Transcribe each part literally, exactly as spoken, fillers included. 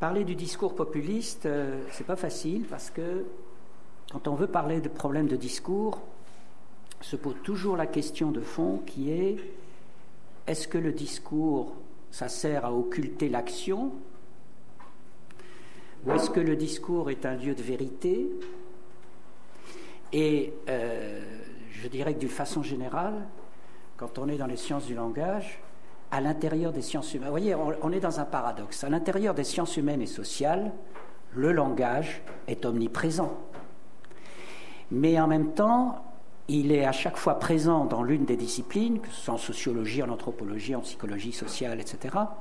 parler du discours populiste, euh, c'est pas facile parce que quand on veut parler de problèmes de discours, se pose toujours la question de fond qui est: est-ce que le discours, ça sert à occulter l'action, ou est-ce que le discours est un lieu de vérité? Et euh, je dirais que d'une façon générale, quand on est dans les sciences du langage, à l'intérieur des sciences humaines, vous voyez, on, on est dans un paradoxe. À l'intérieur des sciences humaines et sociales, le langage est omniprésent. Mais en même temps, il est à chaque fois présent dans l'une des disciplines, que ce soit en sociologie, en anthropologie, en psychologie sociale, et cetera,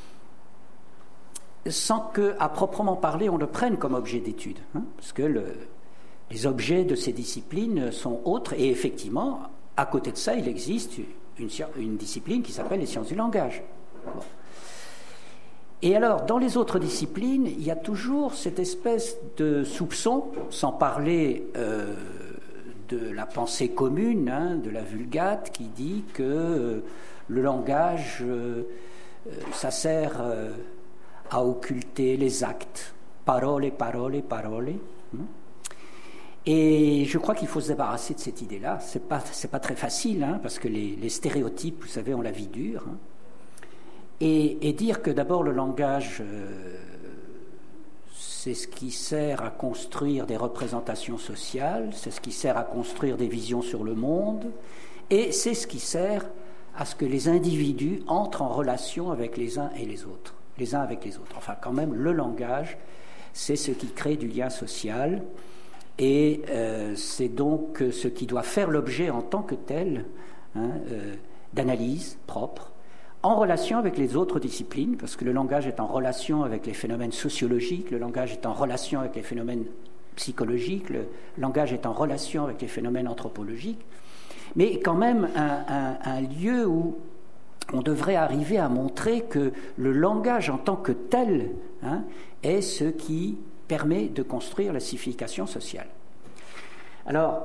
sans qu'à proprement parler, on le prenne comme objet d'étude. Hein, parce que le, les objets de ces disciplines sont autres, et effectivement, à côté de ça, il existe une, une discipline qui s'appelle les sciences du langage. Bon. Et alors, dans les autres disciplines, il y a toujours cette espèce de soupçon, sans parler euh, de la pensée commune, hein, de la Vulgate, qui dit que euh, le langage, euh, ça sert euh, à occulter les actes. Parole, parole, parole. Hein. Et je crois qu'il faut se débarrasser de cette idée-là. C'est pas, c'est pas très facile, hein, parce que les, les stéréotypes, vous savez, ont la vie dure. Hein. Et, et dire que d'abord le langage, euh, c'est ce qui sert à construire des représentations sociales, c'est ce qui sert à construire des visions sur le monde, et c'est ce qui sert à ce que les individus entrent en relation avec les uns et les autres, les uns avec les autres. Enfin, quand même, le langage, c'est ce qui crée du lien social, et euh, c'est donc ce qui doit faire l'objet en tant que tel, hein, euh, d'analyse propre, en relation avec les autres disciplines, parce que le langage est en relation avec les phénomènes sociologiques, le langage est en relation avec les phénomènes psychologiques, le langage est en relation avec les phénomènes anthropologiques, mais quand même un, un, un lieu où on devrait arriver à montrer que le langage en tant que tel, hein, est ce qui permet de construire la signification sociale. Alors,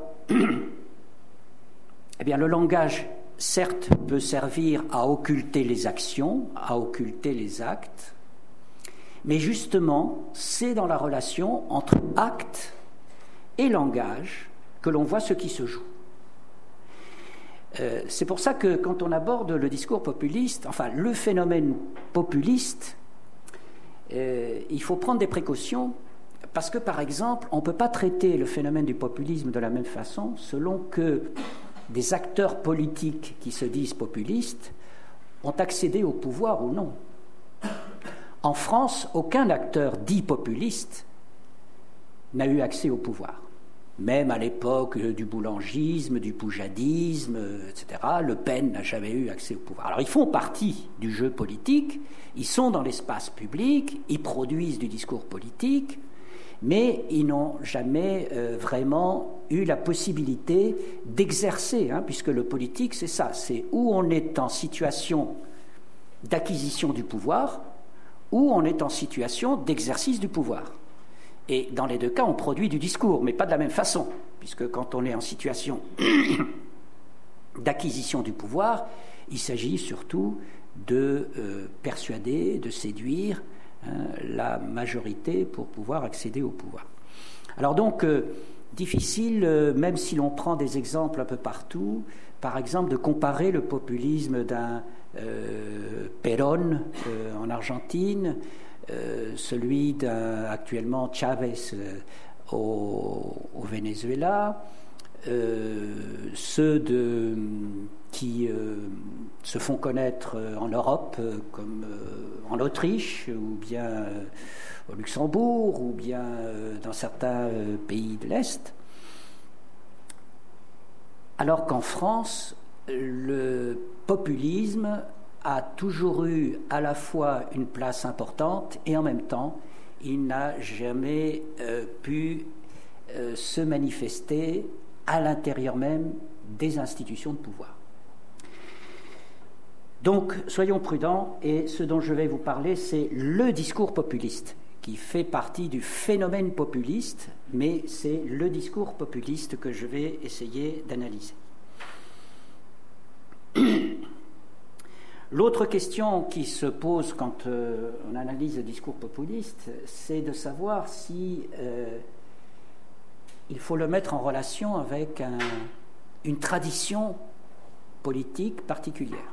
eh bien, le langage, certes, peut servir à occulter les actions, à occulter les actes, mais justement, c'est dans la relation entre acte et langage que l'on voit ce qui se joue. Euh, c'est pour ça que quand on aborde le discours populiste, enfin le phénomène populiste, euh, il faut prendre des précautions, parce que, par exemple, on ne peut pas traiter le phénomène du populisme de la même façon selon que des acteurs politiques qui se disent populistes ont accédé au pouvoir ou non. En France, aucun acteur dit populiste n'a eu accès au pouvoir. Même à l'époque du boulangisme, du poujadisme, et cetera, Le Pen n'a jamais eu accès au pouvoir. Alors ils font partie du jeu politique, ils sont dans l'espace public, ils produisent du discours politique, mais ils n'ont jamais euh, vraiment eu la possibilité d'exercer, hein, puisque le politique, c'est ça, c'est où on est en situation d'acquisition du pouvoir, ou on est en situation d'exercice du pouvoir. Et dans les deux cas, on produit du discours, mais pas de la même façon, puisque quand on est en situation d'acquisition du pouvoir, il s'agit surtout de euh, persuader, de séduire hein, la majorité pour pouvoir accéder au pouvoir. Alors donc, euh, difficile, euh, même si l'on prend des exemples un peu partout, par exemple de comparer le populisme d'un euh, Perón euh, en Argentine, euh, celui d'un actuellement Chavez euh, au, au Venezuela, euh, ceux de, qui euh, se font connaître en Europe euh, comme euh, en Autriche ou bien euh, au Luxembourg ou bien euh, dans certains euh, pays de l'Est, alors qu'en France, le populisme a toujours eu à la fois une place importante et en même temps, il n'a jamais euh, pu euh, se manifester à l'intérieur même des institutions de pouvoir. Donc, soyons prudents, et ce dont je vais vous parler, c'est le discours populiste, qui fait partie du phénomène populiste, mais c'est le discours populiste que je vais essayer d'analyser. L'autre question qui se pose quand euh, on analyse le discours populiste, c'est de savoir si euh, il faut le mettre en relation avec un, une tradition politique particulière.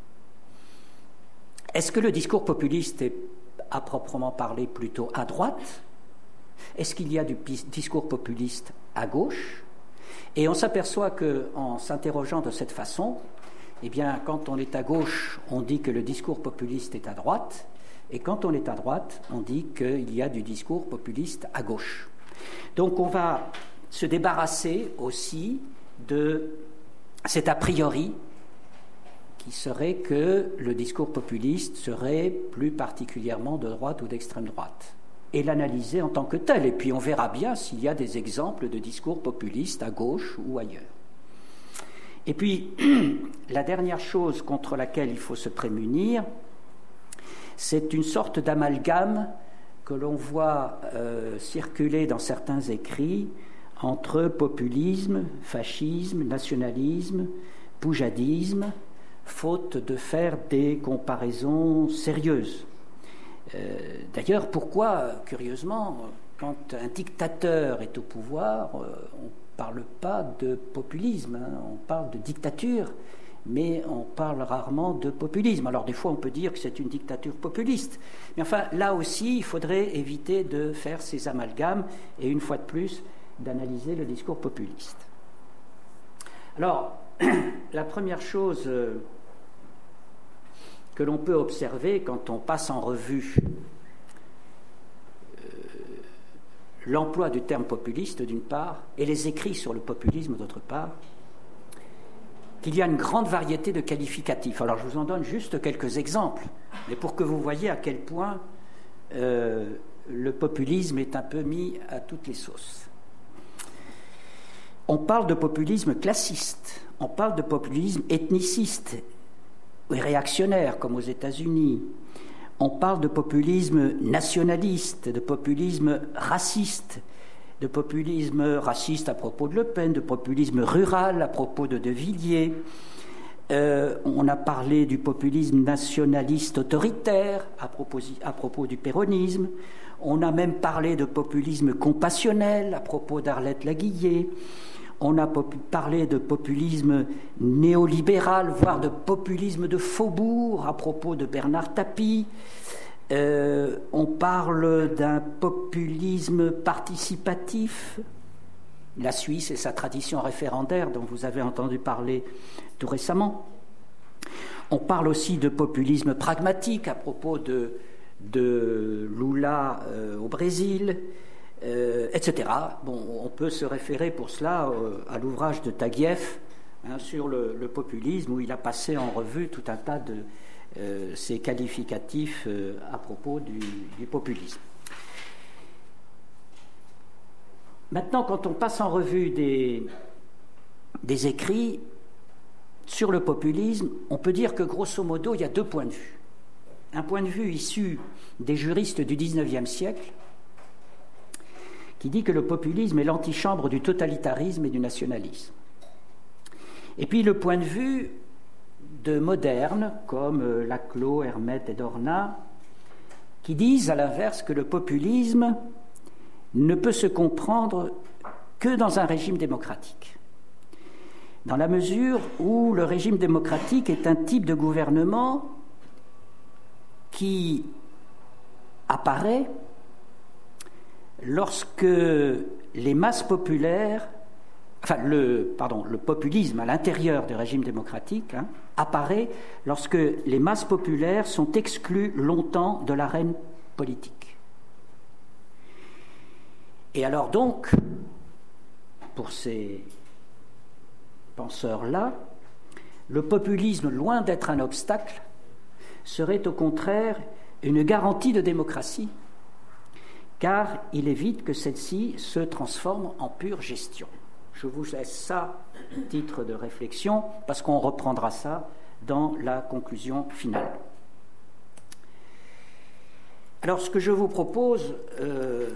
Est-ce que le discours populiste est, à proprement parler, plutôt à droite? Est-ce qu'il y a du discours populiste à gauche? Et on s'aperçoit qu'en s'interrogeant de cette façon, eh bien, quand on est à gauche, on dit que le discours populiste est à droite, et quand on est à droite, on dit qu'il y a du discours populiste à gauche. Donc on va se débarrasser aussi de cet a priori qui serait que le discours populiste serait plus particulièrement de droite ou d'extrême droite, et l'analyser en tant que tel. Et puis on verra bien s'il y a des exemples de discours populistes à gauche ou ailleurs. Et puis, la dernière chose contre laquelle il faut se prémunir, c'est une sorte d'amalgame que l'on voit euh, circuler dans certains écrits entre populisme, fascisme, nationalisme, poujadisme, faute de faire des comparaisons sérieuses. Euh, d'ailleurs, pourquoi, curieusement, quand un dictateur est au pouvoir, euh, on ne parle pas de populisme, hein, on parle de dictature, mais on parle rarement de populisme. Alors des fois on peut dire que c'est une dictature populiste, mais enfin là aussi il faudrait éviter de faire ces amalgames et une fois de plus d'analyser le discours populiste. Alors la première chose que l'on peut observer quand on passe en revue l'emploi du terme populiste d'une part et les écrits sur le populisme d'autre part, qu'il y a une grande variété de qualificatifs. Alors je vous en donne juste quelques exemples, mais pour que vous voyez à quel point euh, le populisme est un peu mis à toutes les sauces. On parle de populisme classiste, on parle de populisme ethniciste et réactionnaire comme aux États-Unis. On parle de populisme nationaliste, de populisme raciste, de populisme raciste à propos de Le Pen, de populisme rural à propos de De Villiers. Euh, on a parlé du populisme nationaliste autoritaire à propos, à propos du péronisme. On a même parlé de populisme compassionnel à propos d'Arlette Laguillet. On a pop- parlé de populisme néolibéral, voire de populisme de faubourg à propos de Bernard Tapie. Euh, on parle d'un populisme participatif, la Suisse et sa tradition référendaire dont vous avez entendu parler tout récemment. On parle aussi de populisme pragmatique à propos de, de Lula euh, au Brésil, euh, et cetera. Bon, on peut se référer pour cela euh, à l'ouvrage de Taguieff hein, sur le, le populisme, où il a passé en revue tout un tas de Euh, ces qualificatifs euh, à propos du, du populisme. Maintenant, quand on passe en revue des, des écrits sur le populisme, on peut dire que grosso modo, il y a deux points de vue. Un point de vue issu des juristes du dix-neuvième siècle, qui dit que le populisme est l'antichambre du totalitarisme et du nationalisme. Et puis le point de vue de modernes comme Laclos, Hermette et Dorna, qui disent à l'inverse que le populisme ne peut se comprendre que dans un régime démocratique, dans la mesure où le régime démocratique est un type de gouvernement qui apparaît lorsque les masses populaires, enfin le, pardon, le populisme à l'intérieur du régime démocratique hein, apparaît lorsque les masses populaires sont exclues longtemps de l'arène politique. Et alors donc, pour ces penseurs-là, le populisme, loin d'être un obstacle, serait au contraire une garantie de démocratie, car il évite que celle-ci se transforme en pure gestion. Je vous laisse ça, titre de réflexion, parce qu'on reprendra ça dans la conclusion finale. Alors, ce que je vous propose, euh,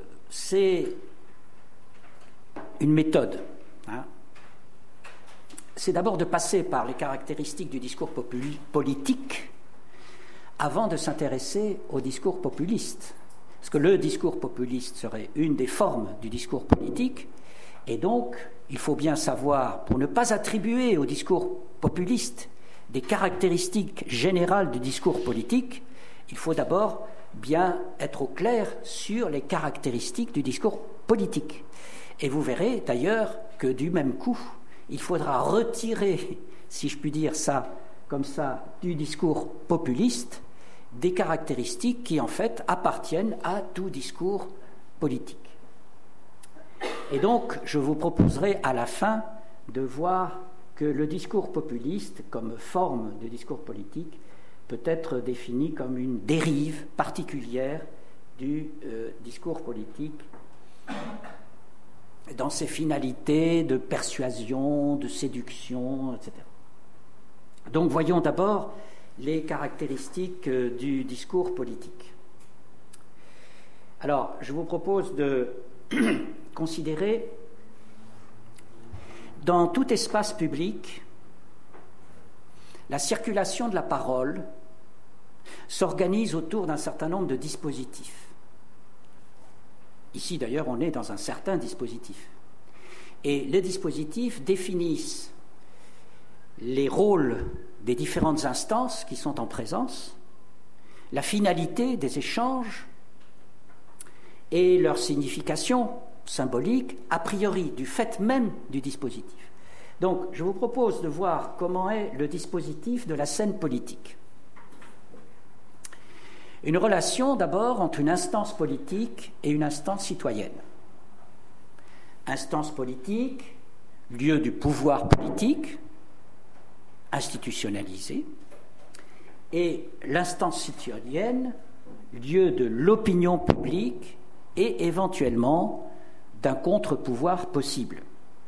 c'est une méthode. Hein. c'est d'abord de passer par les caractéristiques du discours politique avant de s'intéresser au discours populiste. Parce que le discours populiste serait une des formes du discours politique, et donc il faut bien savoir, pour ne pas attribuer au discours populiste des caractéristiques générales du discours politique, il faut d'abord bien être au clair sur les caractéristiques du discours politique. Et vous verrez d'ailleurs que du même coup, il faudra retirer, si je puis dire ça comme ça, du discours populiste, des caractéristiques qui en fait appartiennent à tout discours politique. Et donc, je vous proposerai à la fin de voir que le discours populiste, comme forme de discours politique, peut être défini comme une dérive particulière du euh, discours politique dans ses finalités de persuasion, de séduction, et cetera. Donc voyons d'abord les caractéristiques euh, du discours politique. Alors, je vous propose de considérer dans tout espace public, la circulation de la parole s'organise autour d'un certain nombre de dispositifs. Ici, d'ailleurs, on est dans un certain dispositif. Et les dispositifs définissent les rôles des différentes instances qui sont en présence, la finalité des échanges et leur signification symbolique, a priori, du fait même du dispositif. Donc, je vous propose de voir comment est le dispositif de la scène politique. Une relation d'abord entre une instance politique et une instance citoyenne. Instance politique, lieu du pouvoir politique, institutionnalisé, et l'instance citoyenne, lieu de l'opinion publique et éventuellement d'un contre-pouvoir possible.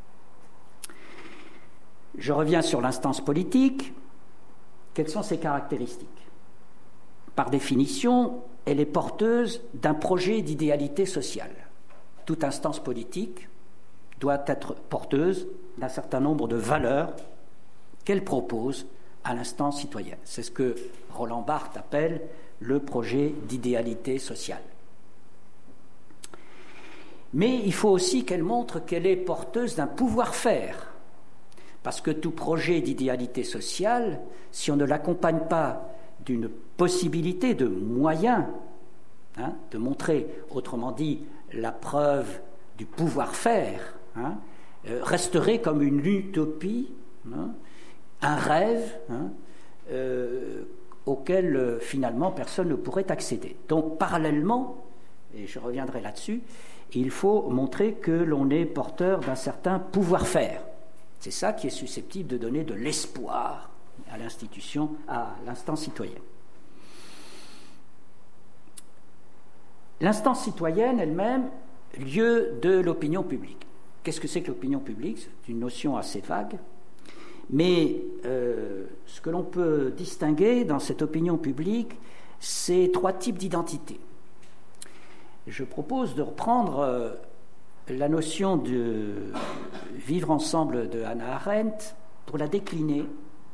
Je reviens sur l'instance politique. Quelles sont ses caractéristiques ? Par définition, elle est porteuse d'un projet d'idéalité sociale. Toute instance politique doit être porteuse d'un certain nombre de valeurs qu'elle propose à l'instance citoyenne. C'est ce que Roland Barthes appelle le projet d'idéalité sociale. Mais il faut aussi qu'elle montre qu'elle est porteuse d'un pouvoir-faire, parce que tout projet d'idéalité sociale, si on ne l'accompagne pas d'une possibilité de moyens, hein, de montrer, autrement dit, la preuve du pouvoir-faire, hein, euh, resterait comme une utopie, hein, un rêve hein, euh, auquel euh, finalement personne ne pourrait accéder. Donc parallèlement, et je reviendrai là-dessus, il faut montrer que l'on est porteur d'un certain pouvoir-faire. C'est ça qui est susceptible de donner de l'espoir à l'institution, à l'instance citoyenne. L'instance citoyenne elle-même, lieu de l'opinion publique. Qu'est-ce que c'est que l'opinion publique ? C'est une notion assez vague, mais euh, ce que l'on peut distinguer dans cette opinion publique, c'est trois types d'identité. Je propose de reprendre euh, la notion de vivre ensemble de Hannah Arendt pour la décliner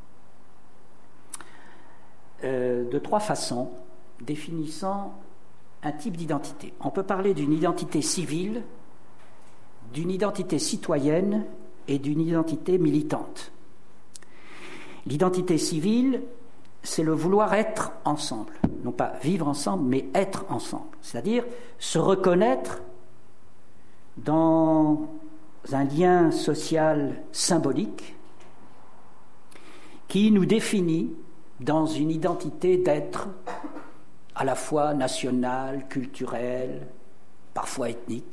euh, de trois façons, définissant un type d'identité. On peut parler d'une identité civile, d'une identité citoyenne et d'une identité militante. L'identité civile, c'est le vouloir être ensemble, non pas vivre ensemble, mais être ensemble, c'est-à-dire se reconnaître dans un lien social symbolique qui nous définit dans une identité d'être à la fois nationale, culturelle, parfois ethnique.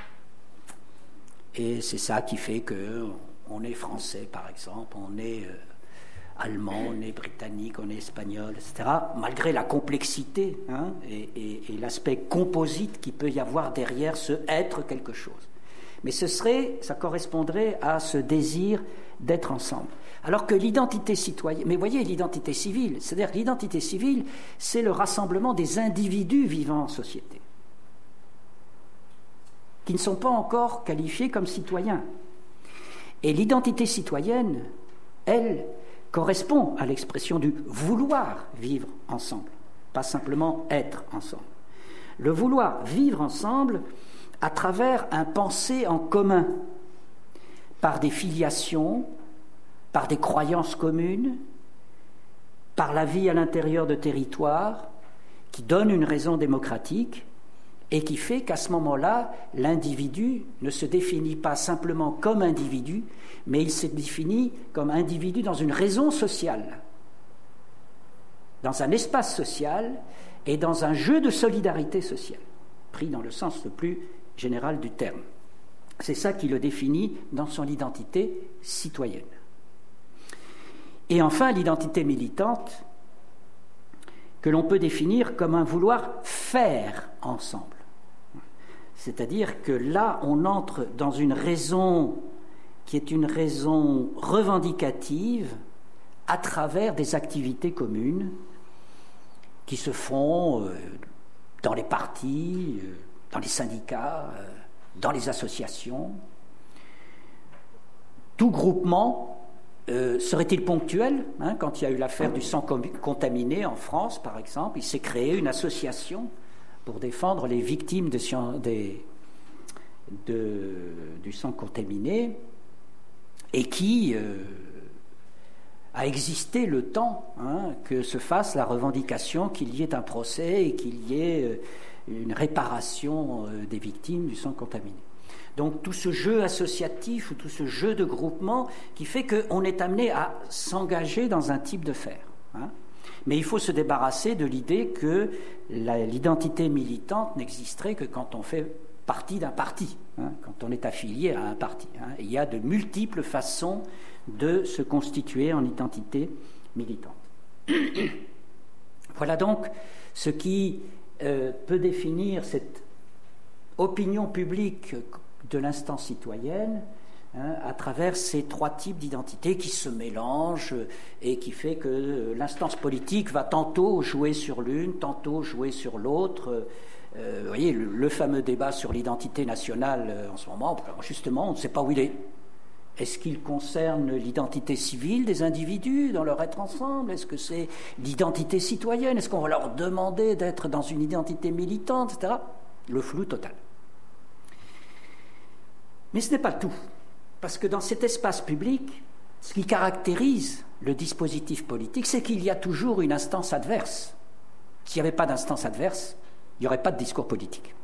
Et c'est ça qui fait qu'on est français, par exemple, on est euh, allemand, on est britannique, on est espagnol, et cetera, malgré la complexité hein, et, et, et l'aspect composite qu'il peut y avoir derrière ce être quelque chose. Mais ce serait, ça correspondrait à ce désir d'être ensemble. Alors que l'identité citoyenne, mais voyez, l'identité civile, c'est-à-dire que l'identité civile, c'est le rassemblement des individus vivant en société, qui ne sont pas encore qualifiés comme citoyens. Et l'identité citoyenne, elle, correspond à l'expression du vouloir vivre ensemble, pas simplement être ensemble. Le vouloir vivre ensemble à travers un penser en commun, par des filiations, par des croyances communes, par la vie à l'intérieur de territoires, qui donne une raison démocratique et qui fait qu'à ce moment-là, l'individu ne se définit pas simplement comme individu, mais il se définit comme individu dans une raison sociale, dans un espace social et dans un jeu de solidarité sociale, pris dans le sens le plus général du terme. C'est ça qui le définit dans son identité citoyenne. Et enfin, l'identité militante, que l'on peut définir comme un vouloir faire ensemble. C'est-à-dire que là, on entre dans une raison qui est une raison revendicative à travers des activités communes qui se font euh, dans les partis, euh, dans les syndicats, euh, dans les associations. Tout groupement euh, serait-il ponctuel, hein, quand il y a eu l'affaire du sang contaminé en France, par exemple, il s'est créé une association pour défendre les victimes de, des, de, du sang contaminé et qui euh, a existé le temps, hein, que se fasse la revendication qu'il y ait un procès et qu'il y ait euh, une réparation euh, des victimes du sang contaminé. Donc tout ce jeu associatif ou tout ce jeu de groupement qui fait qu'on est amené à s'engager dans un type de faire. Hein. Mais il faut se débarrasser de l'idée que la, l'identité militante n'existerait que quand on fait partie d'un parti, hein, quand on est affilié à un parti. Hein. Il y a de multiples façons de se constituer en identité militante. Voilà donc ce qui euh, peut définir cette opinion publique de l'instance citoyenne, hein, à travers ces trois types d'identité qui se mélangent et qui fait que l'instance politique va tantôt jouer sur l'une, tantôt jouer sur l'autre. Euh, vous voyez, le, le fameux débat sur l'identité nationale euh, en ce moment, justement, on ne sait pas où il est. Est-ce qu'il concerne l'identité civile des individus dans leur être ensemble? Est-ce que c'est l'identité citoyenne? Est-ce qu'on va leur demander d'être dans une identité militante, et cetera. Le flou total. Mais ce n'est pas tout, parce que dans cet espace public, ce qui caractérise le dispositif politique, c'est qu'il y a toujours une instance adverse. S'il n'y avait pas d'instance adverse, il n'y aurait pas de discours politique.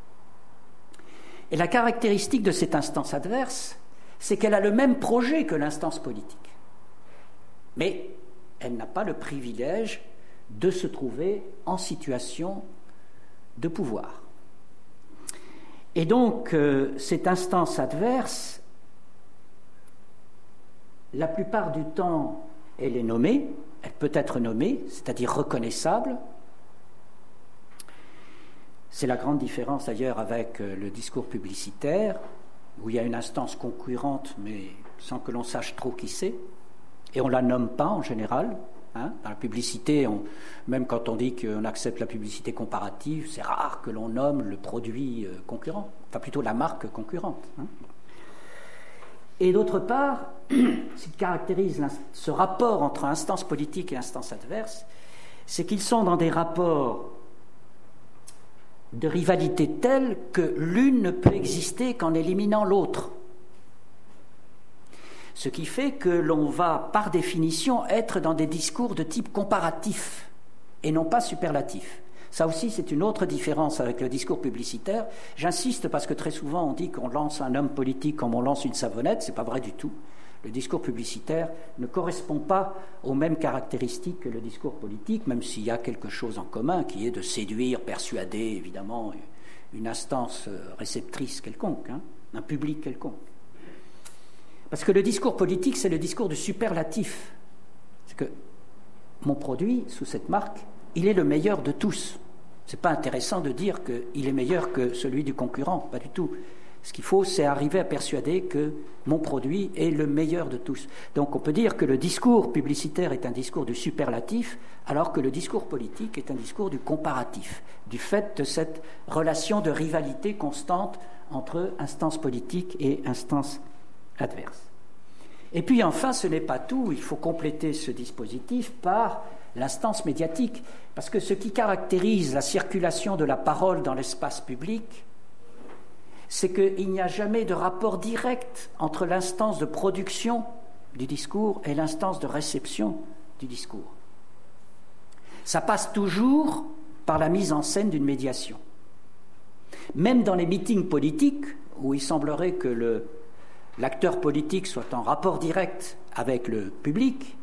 Et la caractéristique de cette instance adverse, c'est qu'elle a le même projet que l'instance politique. Mais elle n'a pas le privilège de se trouver en situation de pouvoir. Et donc, euh, cette instance adverse, la plupart du temps, elle est nommée, elle peut être nommée, c'est-à-dire reconnaissable. C'est la grande différence d'ailleurs avec euh, le discours publicitaire, où il y a une instance concurrente, mais sans que l'on sache trop qui c'est, et on ne la nomme pas en général. Hein. Dans la publicité, on, même quand on dit qu'on accepte la publicité comparative, c'est rare que l'on nomme le produit euh, concurrent, enfin plutôt la marque concurrente. Hein. Et d'autre part, ce qui caractérise ce rapport entre instance politique et instance adverse, c'est qu'ils sont dans des rapports de rivalité tels que l'une ne peut exister qu'en éliminant l'autre. Ce qui fait que l'on va, par définition, être dans des discours de type comparatif et non pas superlatif. Ça aussi, c'est une autre différence avec le discours publicitaire. J'insiste parce que très souvent, on dit qu'on lance un homme politique comme on lance une savonnette. Ce n'est pas vrai du tout. Le discours publicitaire ne correspond pas aux mêmes caractéristiques que le discours politique, même s'il y a quelque chose en commun qui est de séduire, persuader, évidemment, une instance réceptrice quelconque, hein, un public quelconque. Parce que le discours politique, c'est le discours du superlatif. C'est que mon produit, sous cette marque, il est le meilleur de tous. Ce n'est pas intéressant de dire qu'il est meilleur que celui du concurrent, pas du tout. Ce qu'il faut, c'est arriver à persuader que mon produit est le meilleur de tous. Donc on peut dire que le discours publicitaire est un discours du superlatif, alors que le discours politique est un discours du comparatif, du fait de cette relation de rivalité constante entre instance politique et instance adverse. Et puis enfin, ce n'est pas tout, il faut compléter ce dispositif par l'instance médiatique, parce que ce qui caractérise la circulation de la parole dans l'espace public, c'est qu'il n'y a jamais de rapport direct entre l'instance de production du discours et l'instance de réception du discours. Ça passe toujours par la mise en scène d'une médiation. Même dans les meetings politiques, où il semblerait que le, l'acteur politique soit en rapport direct avec le public,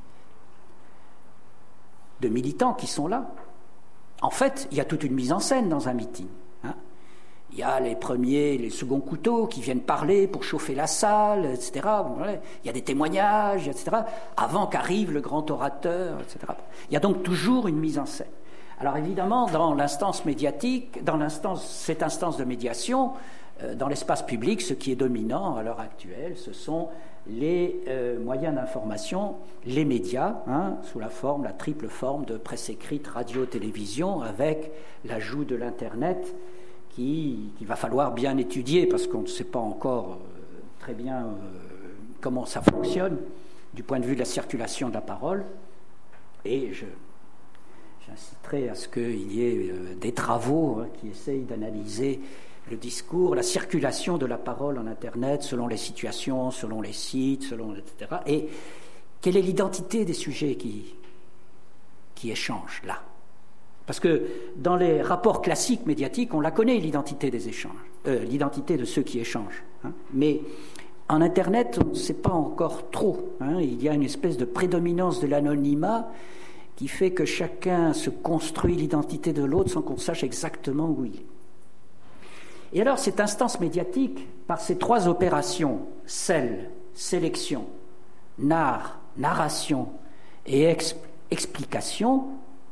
de militants qui sont là, en fait, il y a toute une mise en scène dans un meeting. Hein. Il y a les premiers, les seconds couteaux qui viennent parler pour chauffer la salle, et cetera. Bon, ouais. Il y a des témoignages, et cetera, avant qu'arrive le grand orateur, et cetera. Il y a donc toujours une mise en scène. Alors évidemment, dans l'instance médiatique, dans l'instance, cette instance de médiation, euh, dans l'espace public, ce qui est dominant à l'heure actuelle, ce sont les euh, moyens d'information, les médias, hein, sous la forme, la triple forme de presse écrite, radio, télévision, avec l'ajout de l'Internet, qui, qu'il va falloir bien étudier, parce qu'on ne sait pas encore euh, très bien euh, comment ça fonctionne, du point de vue de la circulation de la parole. Et je, j'inciterai à ce qu'il y ait euh, des travaux hein, qui essayent d'analyser le discours, la circulation de la parole en Internet, selon les situations, selon les sites, selon, et cetera. Et quelle est l'identité des sujets qui, qui échangent là? Parce que dans les rapports classiques médiatiques, on la connaît, l'identité des échanges, euh, l'identité de ceux qui échangent. Hein. Mais en Internet, on ne sait pas encore trop. Hein. Il y a une espèce de prédominance de l'anonymat qui fait que chacun se construit l'identité de l'autre sans qu'on sache exactement où il est. Et alors, cette instance médiatique, par ces trois opérations, scelle, sélection, narre, narration et exp- explication,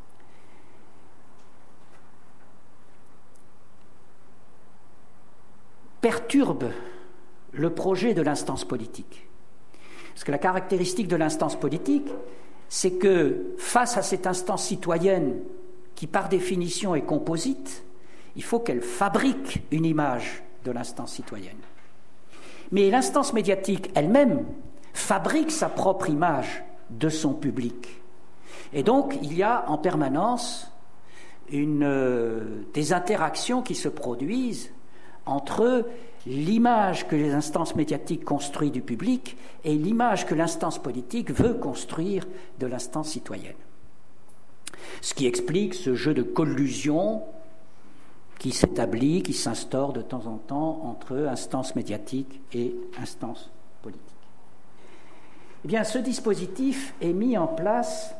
perturbe le projet de l'instance politique. Parce que la caractéristique de l'instance politique, c'est que face à cette instance citoyenne qui, par définition, est composite, il faut qu'elle fabrique une image de l'instance citoyenne. Mais l'instance médiatique elle-même fabrique sa propre image de son public. Et donc, il y a en permanence une, euh, des interactions qui se produisent entre l'image que les instances médiatiques construisent du public et l'image que l'instance politique veut construire de l'instance citoyenne. Ce qui explique ce jeu de collusion qui s'établit, qui s'instaure de temps en temps entre instance médiatique et instance politique. Eh bien, ce dispositif est mis en place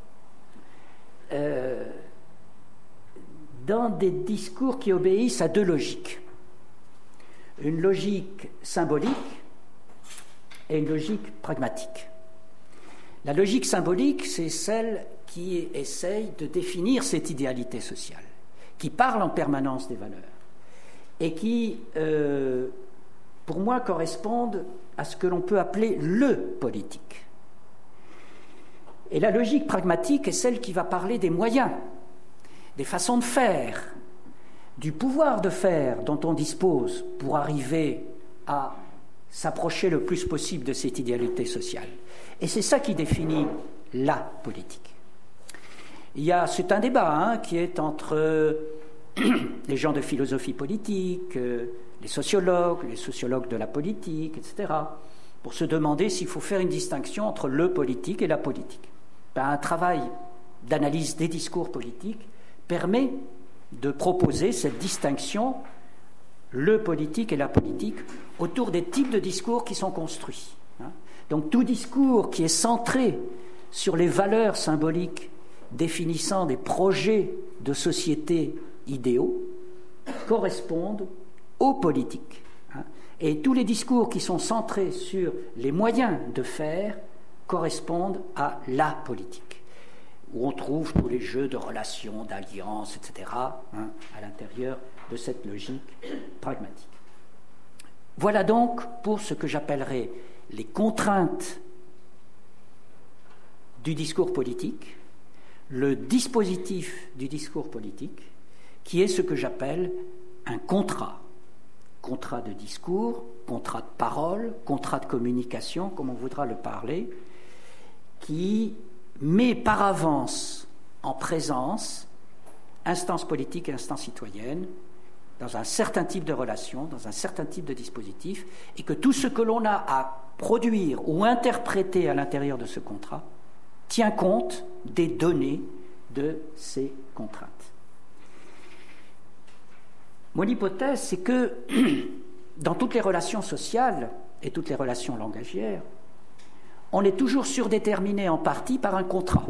euh, dans des discours qui obéissent à deux logiques. Une logique symbolique et une logique pragmatique. La logique symbolique, c'est celle qui essaye de définir cette idéalité sociale, qui parle en permanence des valeurs et qui, euh, pour moi, correspondent à ce que l'on peut appeler le politique. Et la logique pragmatique est celle qui va parler des moyens, des façons de faire, du pouvoir de faire dont on dispose pour arriver à s'approcher le plus possible de cette idéalité sociale. Et c'est ça qui définit la politique. Il y a, c'est un débat hein, qui est entre les gens de philosophie politique, les sociologues, les sociologues de la politique, et cetera, pour se demander s'il faut faire une distinction entre le politique et la politique. Ben, un travail d'analyse des discours politiques permet de proposer cette distinction, le politique et la politique, autour des types de discours qui sont construits. Donc tout discours qui est centré sur les valeurs symboliques définissant des projets de société idéaux correspondent aux politiques. Et tous les discours qui sont centrés sur les moyens de faire correspondent à la politique, où on trouve tous les jeux de relations, d'alliances, et cetera, hein, à l'intérieur de cette logique pragmatique. Voilà donc pour ce que j'appellerais les contraintes du discours politique, le dispositif du discours politique, qui est ce que j'appelle un contrat contrat de discours, contrat de parole, contrat de communication, comme on voudra le parler, qui met par avance en présence instance politique et instance citoyenne dans un certain type de relation, dans un certain type de dispositif, et que tout ce que l'on a à produire ou interpréter à l'intérieur de ce contrat tient compte des données de ces contraintes. Mon hypothèse, c'est que dans toutes les relations sociales et toutes les relations langagières, on est toujours surdéterminé en partie par un contrat.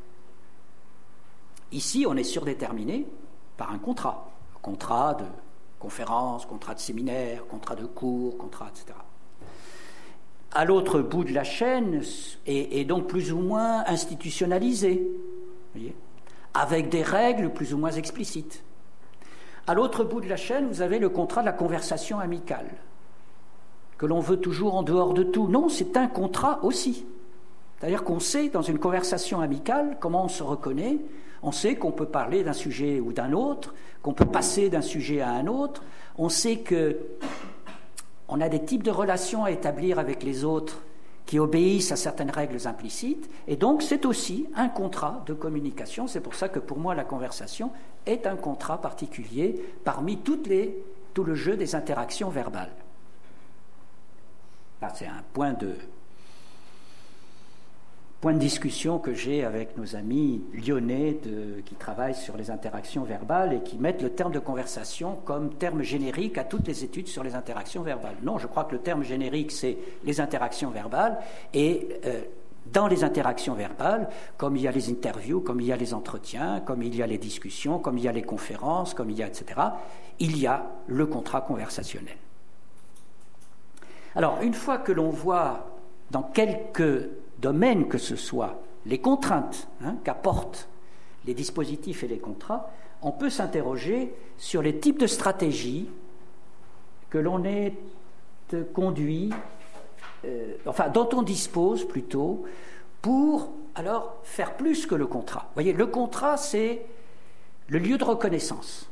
Ici, on est surdéterminé par un contrat. Un contrat de conférence, contrat de séminaire, contrat de cours, contrat, et cetera. À l'autre bout de la chaîne, est, est donc plus ou moins institutionnalisé, voyez, avec des règles plus ou moins explicites. À l'autre bout de la chaîne, vous avez le contrat de la conversation amicale, que l'on veut toujours en dehors de tout. Non, c'est un contrat aussi. C'est-à-dire qu'on sait, dans une conversation amicale, comment on se reconnaît. On sait qu'on peut parler d'un sujet ou d'un autre, qu'on peut passer d'un sujet à un autre. On sait qu'on a des types de relations à établir avec les autres qui obéissent à certaines règles implicites. Et donc, c'est aussi un contrat de communication. C'est pour ça que, pour moi, la conversation est un contrat particulier parmi toutes les, tout le jeu des interactions verbales. Là, c'est un point de, point de discussion que j'ai avec nos amis lyonnais de, qui travaillent sur les interactions verbales et qui mettent le terme de conversation comme terme générique à toutes les études sur les interactions verbales. Non, je crois que le terme générique, c'est les interactions verbales, et euh, dans les interactions verbales, comme il y a les interviews, comme il y a les entretiens, comme il y a les discussions, comme il y a les conférences, comme il y a, et cetera, il y a le contrat conversationnel. Alors, une fois que l'on voit dans quelques domaines que ce soit les contraintes hein, qu'apportent les dispositifs et les contrats, on peut s'interroger sur les types de stratégies que l'on est conduit, euh, enfin dont on dispose plutôt, pour alors faire plus que le contrat. Vous voyez, le contrat, c'est le lieu de reconnaissance.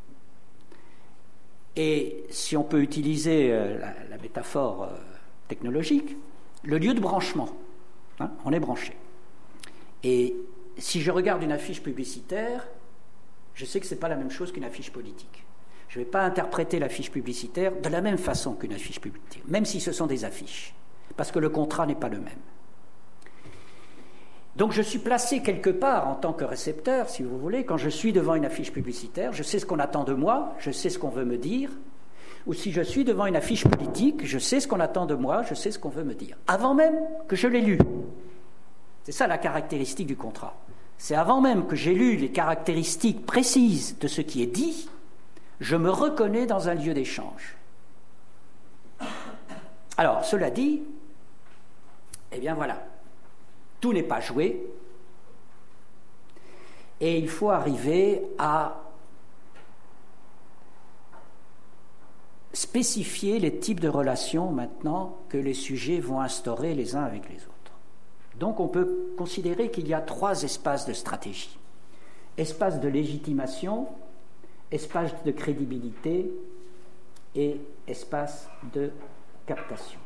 Et si on peut utiliser euh, la, la métaphore euh, technologique, le lieu de branchement. Hein, on est branché. Et si je regarde une affiche publicitaire, je sais que ce n'est pas la même chose qu'une affiche politique. Je ne vais pas interpréter l'affiche publicitaire de la même façon qu'une affiche publicitaire, même si ce sont des affiches, parce que le contrat n'est pas le même. Donc je suis placé quelque part en tant que récepteur, si vous voulez, quand je suis devant une affiche publicitaire, je sais ce qu'on attend de moi, je sais ce qu'on veut me dire, ou si je suis devant une affiche politique, je sais ce qu'on attend de moi, je sais ce qu'on veut me dire, avant même que je l'ai lu. C'est ça la caractéristique du contrat. C'est avant même que j'ai lu les caractéristiques précises de ce qui est dit, je me reconnais dans un lieu d'échange. Alors, cela dit, eh bien voilà, tout n'est pas joué, et il faut arriver à spécifier les types de relations maintenant que les sujets vont instaurer les uns avec les autres. Donc on peut considérer qu'il y a trois espaces de stratégie. Espace de légitimation, espace de crédibilité et espace de captation.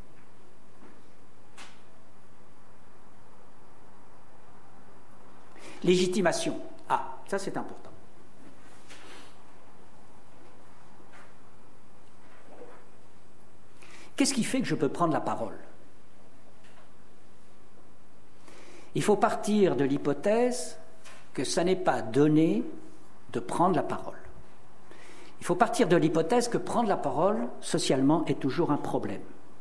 Légitimation. Ah, ça c'est important. Qu'est-ce qui fait que je peux prendre la parole ? Il faut partir de l'hypothèse que ça n'est pas donné de prendre la parole. Il faut partir de l'hypothèse que prendre la parole, socialement, est toujours un problème.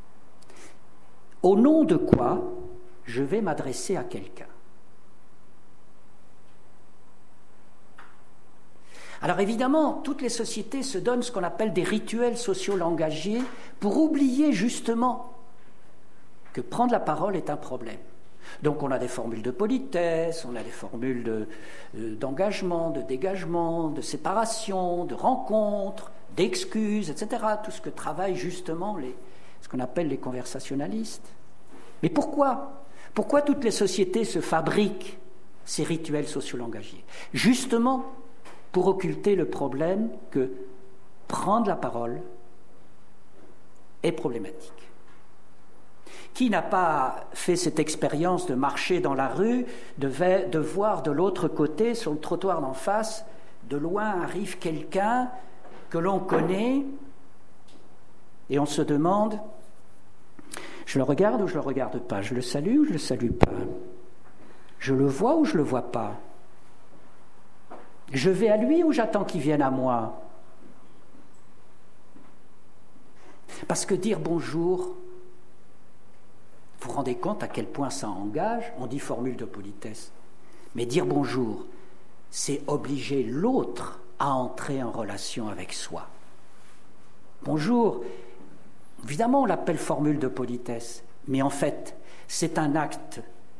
Au nom de quoi je vais m'adresser à quelqu'un ? Alors évidemment, toutes les sociétés se donnent ce qu'on appelle des rituels socio-langagiers pour oublier justement que prendre la parole est un problème. Donc on a des formules de politesse, on a des formules de, euh, d'engagement, de dégagement, de séparation, de rencontre, d'excuses, et cetera. Tout ce que travaillent justement les, ce qu'on appelle les conversationnalistes. Mais pourquoi ? Pourquoi toutes les sociétés se fabriquent ces rituels socio-langagiers ? Justement pour occulter le problème que prendre la parole est problématique. Qui n'a pas fait cette expérience de marcher dans la rue, de, de voir de l'autre côté, sur le trottoir d'en face, de loin arrive quelqu'un que l'on connaît, et on se demande, je le regarde ou je ne le regarde pas, je le salue ou je ne le salue pas, je le vois ou je ne le vois pas, je vais à lui ou j'attends qu'il vienne à moi? Parce que dire bonjour, vous vous rendez compte à quel point ça engage? On dit formule de politesse. Mais dire bonjour, c'est obliger l'autre à entrer en relation avec soi. Bonjour, évidemment on l'appelle formule de politesse, mais en fait, c'est un acte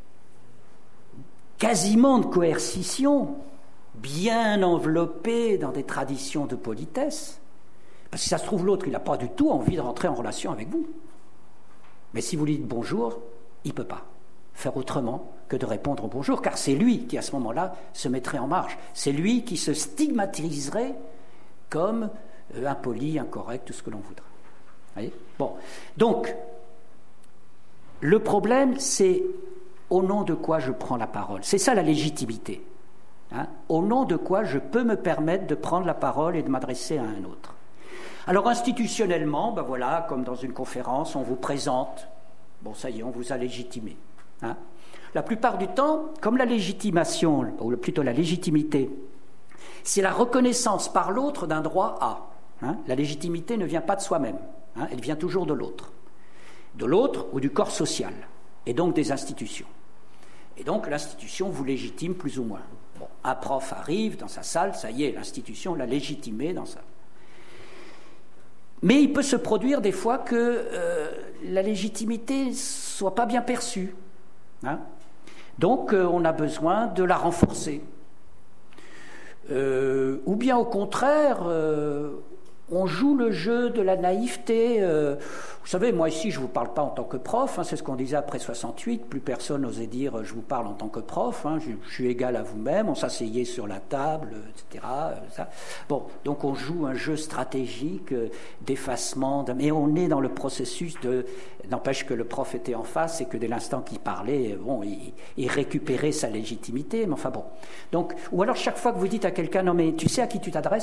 quasiment de coercition, bien enveloppé dans des traditions de politesse. Parce que si ça se trouve, l'autre, il n'a pas du tout envie de rentrer en relation avec vous. Mais si vous lui dites bonjour, il ne peut pas faire autrement que de répondre au bonjour, car c'est lui qui, à ce moment-là, se mettrait en marge. C'est lui qui se stigmatiserait comme euh, impoli, incorrect, tout ce que l'on voudra. Vous voyez ? Bon. Donc, le problème, c'est au nom de quoi je prends la parole. C'est ça la légitimité. Hein ? Au nom de quoi je peux me permettre de prendre la parole et de m'adresser à un autre. Alors institutionnellement, ben voilà, comme dans une conférence, on vous présente, bon ça y est, on vous a légitimé. Hein. La plupart du temps, comme la légitimation, ou plutôt la légitimité, c'est la reconnaissance par l'autre d'un droit à. Hein. La légitimité ne vient pas de soi-même, hein, elle vient toujours de l'autre. De l'autre ou du corps social, et donc des institutions. Et donc l'institution vous légitime plus ou moins. Bon, un prof arrive dans sa salle, ça y est, l'institution l'a légitimé dans sa... Mais il peut se produire des fois que euh, la légitimité ne soit pas bien perçue. Hein. Donc euh, on a besoin de la renforcer. Euh, ou bien au contraire, euh, on joue le jeu de la naïveté. Euh, vous savez, moi ici, je ne vous parle pas en tant que prof, hein, c'est ce qu'on disait après soixante-huit, plus personne n'osait dire « je vous parle en tant que prof hein, je, je suis égal à vous-même », on s'asseyait sur la table, et cetera. Ça. Bon, donc on joue un jeu stratégique euh, d'effacement, mais on est dans le processus de... N'empêche que le prof était en face et que dès l'instant qu'il parlait, bon, il, il récupérait sa légitimité, mais enfin bon. Donc, ou alors chaque fois que vous dites à quelqu'un « non mais tu sais à qui tu t'adresses ?»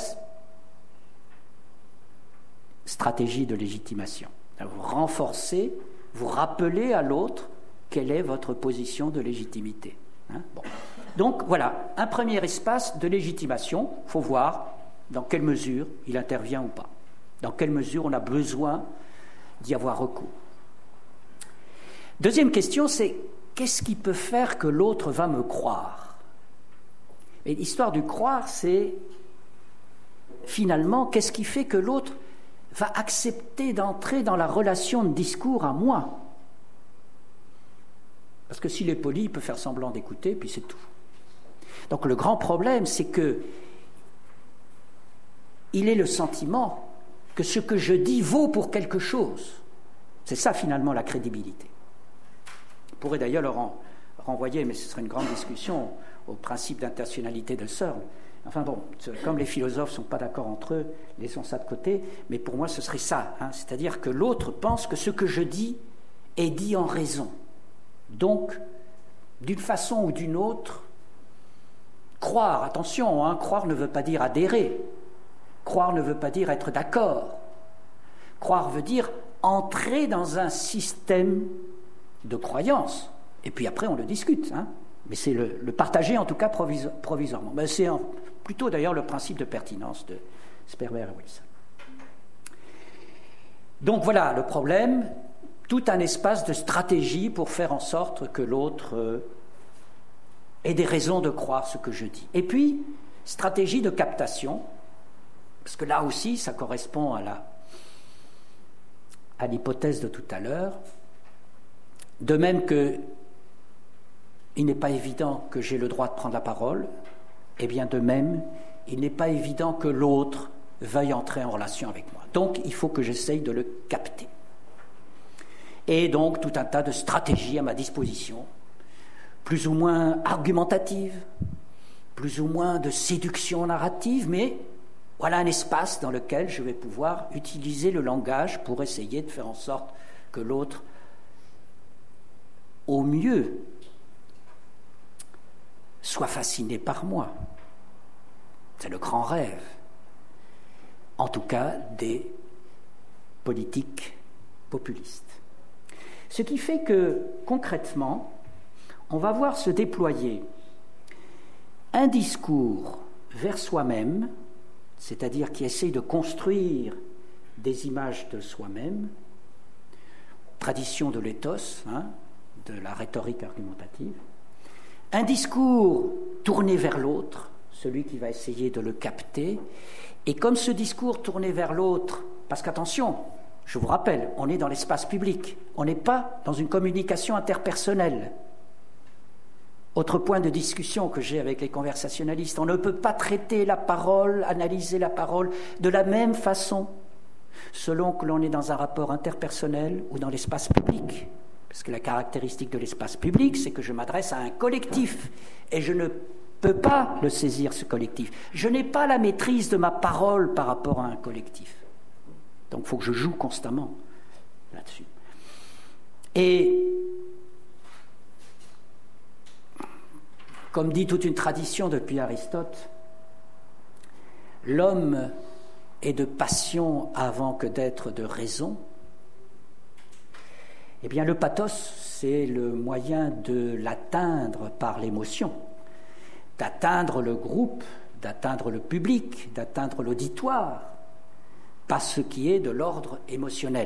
Stratégie de légitimation. Vous renforcez, vous rappelez à l'autre quelle est votre position de légitimité. Hein, bon. Donc voilà, un premier espace de légitimation, il faut voir dans quelle mesure il intervient ou pas, dans quelle mesure on a besoin d'y avoir recours. Deuxième question, c'est qu'est-ce qui peut faire que l'autre va me croire? Et l'histoire du croire, c'est finalement qu'est-ce qui fait que l'autre va accepter d'entrer dans la relation de discours à moi. Parce que s'il est poli, il peut faire semblant d'écouter, puis c'est tout. Donc le grand problème, c'est que il est le sentiment que ce que je dis vaut pour quelque chose. C'est ça finalement la crédibilité. On pourrait d'ailleurs le renvoyer, mais ce serait une grande discussion, au principe d'intentionnalité de Searle. Enfin bon, comme les philosophes ne sont pas d'accord entre eux, laissons ça de côté, mais pour moi ce serait ça, hein, c'est-à-dire que l'autre pense que ce que je dis est dit en raison. Donc, d'une façon ou d'une autre, croire, attention, hein, croire ne veut pas dire adhérer, croire ne veut pas dire être d'accord, croire veut dire entrer dans un système de croyance, et puis après on le discute, hein. Mais c'est le, le partager en tout cas proviso- provisoirement. Ben c'est en, plutôt d'ailleurs le principe de pertinence de Sperber et Wilson. Donc voilà le problème, tout un espace de stratégie pour faire en sorte que l'autre euh, ait des raisons de croire ce que je dis. Et puis, stratégie de captation, parce que là aussi ça correspond à, la, à l'hypothèse de tout à l'heure, de même que il n'est pas évident que j'ai le droit de prendre la parole, et bien de même, il n'est pas évident que l'autre veuille entrer en relation avec moi. Donc, il faut que j'essaye de le capter. Et donc, tout un tas de stratégies à ma disposition, plus ou moins argumentatives, plus ou moins de séduction narrative, mais Voilà un espace dans lequel je vais pouvoir utiliser le langage pour essayer de faire en sorte que l'autre, au mieux, soit fasciné par moi. C'est le grand rêve, en tout cas des politiques populistes. Ce qui fait que, concrètement, on va voir se déployer un discours vers soi-même, c'est-à-dire qui essaye de construire des images de soi-même, tradition de l'éthos, hein, de la rhétorique argumentative, un discours tourné vers l'autre, celui qui va essayer de le capter, et comme ce discours tourné vers l'autre, parce qu'attention, je vous rappelle, on est dans l'espace public, on n'est pas dans une communication interpersonnelle. Autre point de discussion que j'ai avec les conversationnalistes, on ne peut pas traiter la parole, analyser la parole de la même façon selon que l'on est dans un rapport interpersonnel ou dans l'espace public. Parce que la caractéristique de l'espace public, c'est que je m'adresse à un collectif et je ne peux pas le saisir, ce collectif. Je n'ai pas la maîtrise de ma parole par rapport à un collectif. Donc il faut que je joue constamment là-dessus. Et comme dit toute une tradition depuis Aristote, l'homme est de passion avant que d'être de raison. Eh bien, le pathos, c'est le moyen de l'atteindre par l'émotion, d'atteindre le groupe, d'atteindre le public, d'atteindre l'auditoire, par ce qui est de l'ordre émotionnel.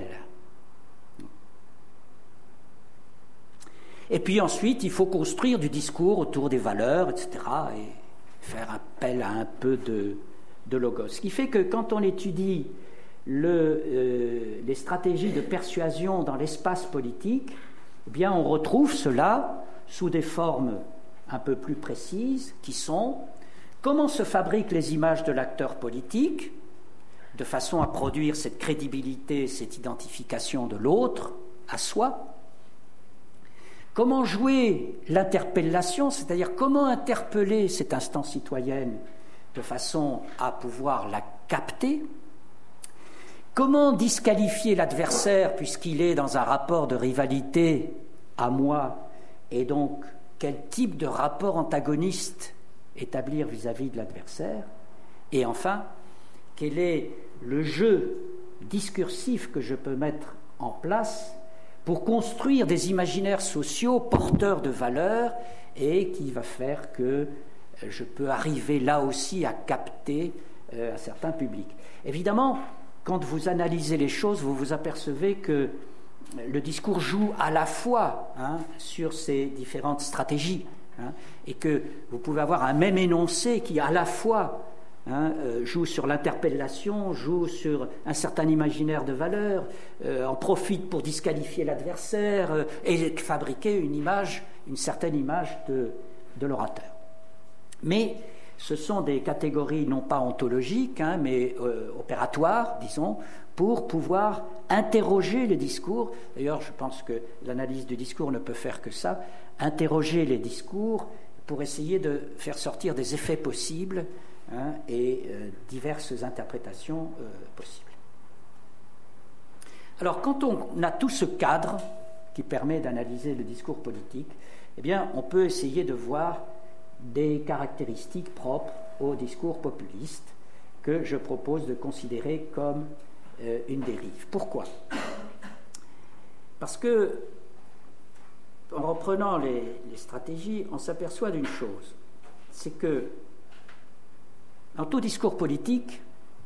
Et puis ensuite, il faut construire du discours autour des valeurs, et cetera, et faire appel à un peu de, de logos. Ce qui fait que quand on étudie le, euh, les stratégies de persuasion dans l'espace politique, eh bien, on retrouve cela sous des formes un peu plus précises, qui sont comment se fabriquent les images de l'acteur politique, de façon à produire cette crédibilité, cette identification de l'autre à soi. Comment jouer l'interpellation, c'est-à-dire comment interpeller cette instance citoyenne de façon à pouvoir la capter. Comment disqualifier l'adversaire puisqu'il est dans un rapport de rivalité à moi, et donc quel type de rapport antagoniste établir vis-à-vis de l'adversaire. Et enfin, quel est le jeu discursif que je peux mettre en place pour construire des imaginaires sociaux porteurs de valeurs et qui va faire que je peux arriver là aussi à capter euh, un certain public. Évidemment, quand vous analysez les choses, vous vous apercevez que le discours joue à la fois hein, sur ces différentes stratégies hein, et que vous pouvez avoir un même énoncé qui à la fois Hein, euh, joue sur l'interpellation, joue sur un certain imaginaire de valeur, euh, en profite pour disqualifier l'adversaire euh, et fabriquer une image, une certaine image de, de l'orateur. Mais ce sont des catégories non pas ontologiques, hein, mais euh, opératoires, disons, pour pouvoir interroger le discours. D'ailleurs, je pense que l'analyse du discours ne peut faire que ça, interroger les discours pour essayer de faire sortir des effets possibles Hein, et euh, diverses interprétations euh, possibles. Alors, quand on a tout ce cadre qui permet d'analyser le discours politique, eh bien, on peut essayer de voir des caractéristiques propres au discours populiste que je propose de considérer comme euh, une dérive. Pourquoi ? Parce que, en reprenant les, les stratégies, on s'aperçoit d'une chose, c'est que dans tout discours politique,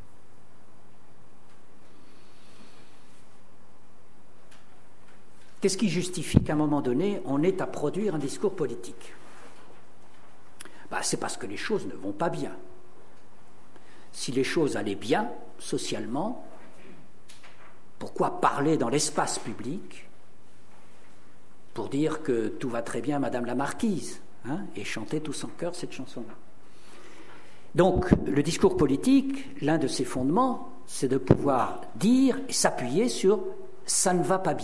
qu'est-ce qui justifie qu'à un moment donné, on ait à produire un discours politique ? Ben, c'est parce que les choses ne vont pas bien. Si les choses allaient bien, socialement, pourquoi parler dans l'espace public pour dire que tout va très bien, Madame la Marquise, hein, et chanter tous en chœur cette chanson-là ? Donc, le discours politique, l'un de ses fondements, c'est de pouvoir dire et s'appuyer sur « ça ne va pas bien ».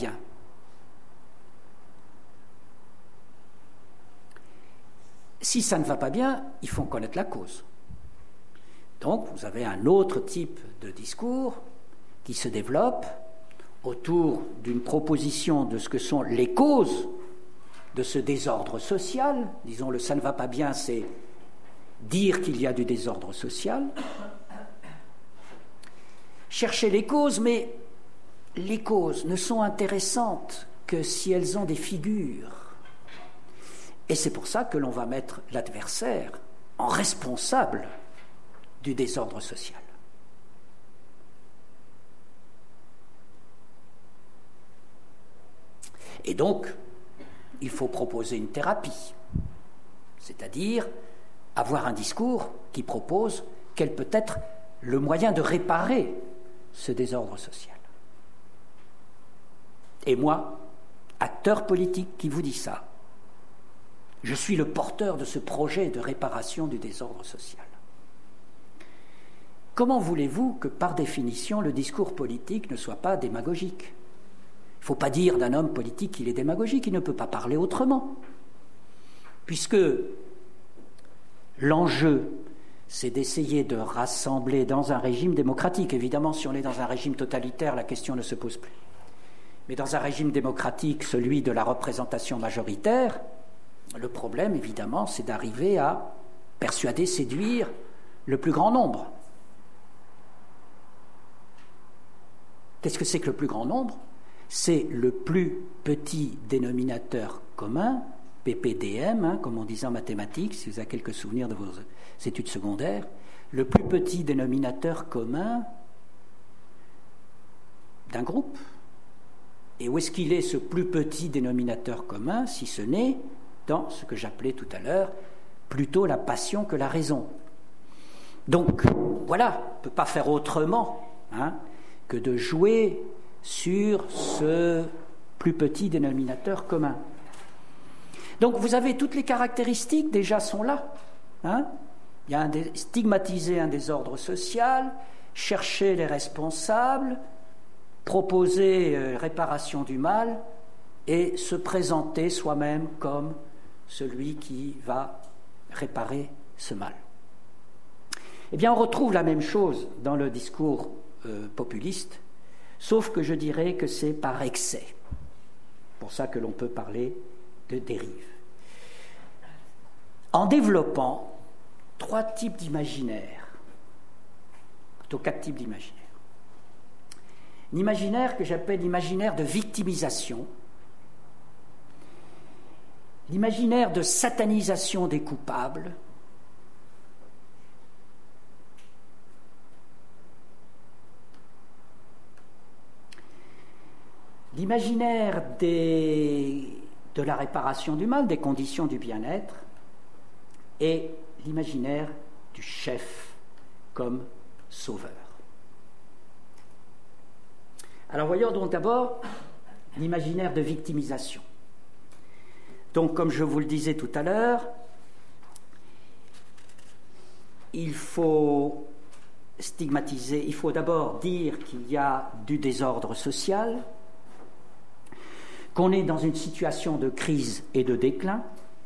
Si ça ne va pas bien, il faut en connaître la cause. Donc vous avez un autre type de discours qui se développe autour d'une proposition de ce que sont les causes de ce désordre social. Disons, le ça ne va pas bien, c'est dire qu'il y a du désordre social. Chercher les causes, mais les causes ne sont intéressantes que si elles ont des figures. Et c'est pour ça que l'on va mettre l'adversaire en responsable du désordre social. Et donc, il faut proposer une thérapie, c'est-à-dire avoir un discours qui propose quel peut être le moyen de réparer ce désordre social. Et moi, acteur politique qui vous dit ça, je suis le porteur de ce projet de réparation du désordre social. Comment voulez-vous que, par définition, le discours politique ne soit pas démagogique ? Il ne faut pas dire d'un homme politique qu'il est démagogique, il ne peut pas parler autrement. Puisque l'enjeu, c'est d'essayer de rassembler dans un régime démocratique. Évidemment, si on est dans un régime totalitaire, la question ne se pose plus. Mais dans un régime démocratique, celui de la représentation majoritaire, le problème, évidemment, c'est d'arriver à persuader, séduire le plus grand nombre. Qu'est-ce que c'est que le plus grand nombre ? C'est le plus petit dénominateur commun, P P D M, hein, comme on disait en mathématiques, si vous avez quelques souvenirs de vos études secondaires, le plus petit dénominateur commun d'un groupe. Et où est-ce qu'il est, ce plus petit dénominateur commun, si ce n'est dans ce que j'appelais tout à l'heure plutôt la passion que la raison. Donc, voilà, on ne peut pas faire autrement hein, que de jouer sur ce plus petit dénominateur commun. Donc vous avez toutes les caractéristiques, déjà sont là. Hein. Il y a un dé- stigmatiser un désordre social, chercher les responsables, proposer euh, réparation du mal et se présenter soi-même comme celui qui va réparer ce mal. Eh bien, on retrouve la même chose dans le discours euh, populiste, sauf que je dirais que c'est par excès. C'est pour ça que l'on peut parler de dérive. En développant trois types d'imaginaire, plutôt quatre types d'imaginaire. Un imaginaire que j'appelle l'imaginaire de victimisation, l'imaginaire de satanisation des coupables, l'imaginaire des, de la réparation du mal, des conditions du bien-être, et l'imaginaire du chef comme sauveur. Alors voyons donc d'abord l'imaginaire de victimisation. Donc comme je vous le disais tout à l'heure, il faut stigmatiser, il faut d'abord dire qu'il y a du désordre social, qu'on est dans une situation de crise et de déclin,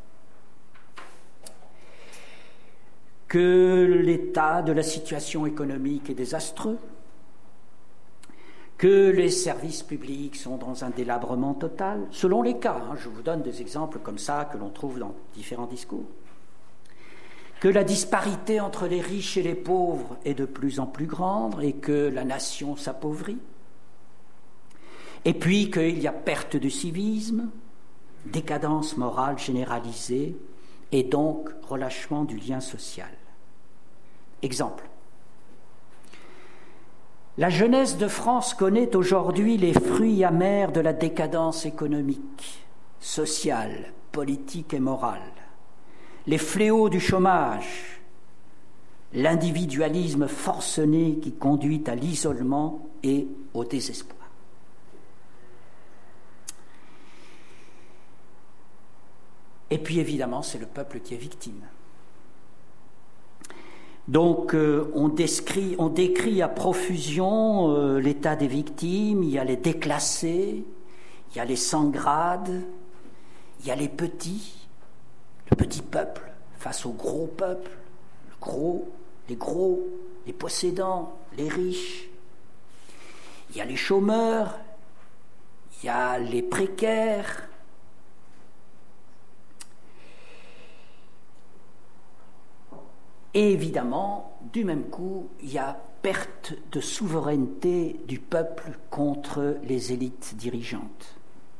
que l'état de la situation économique est désastreux, que les services publics sont dans un délabrement total, selon les cas, hein, je vous donne des exemples comme ça que l'on trouve dans différents discours, que la disparité entre les riches et les pauvres est de plus en plus grande et que la nation s'appauvrit, et puis qu'il y a perte du civisme, décadence morale généralisée et donc relâchement du lien social. Exemple. La jeunesse de France connaît aujourd'hui les fruits amers de la décadence économique, sociale, politique et morale, les fléaux du chômage, l'individualisme forcené qui conduit à l'isolement et au désespoir. Et puis évidemment, c'est le peuple qui est victime. Donc euh, on, décrit, on décrit à profusion euh, l'état des victimes, il y a les déclassés, il y a les sans-grades, il y a les petits, le petit peuple face au gros peuple, le gros, les gros, les possédants, les riches. Il y a les chômeurs, il y a les précaires. Et évidemment, du même coup, il y a perte de souveraineté du peuple contre les élites dirigeantes.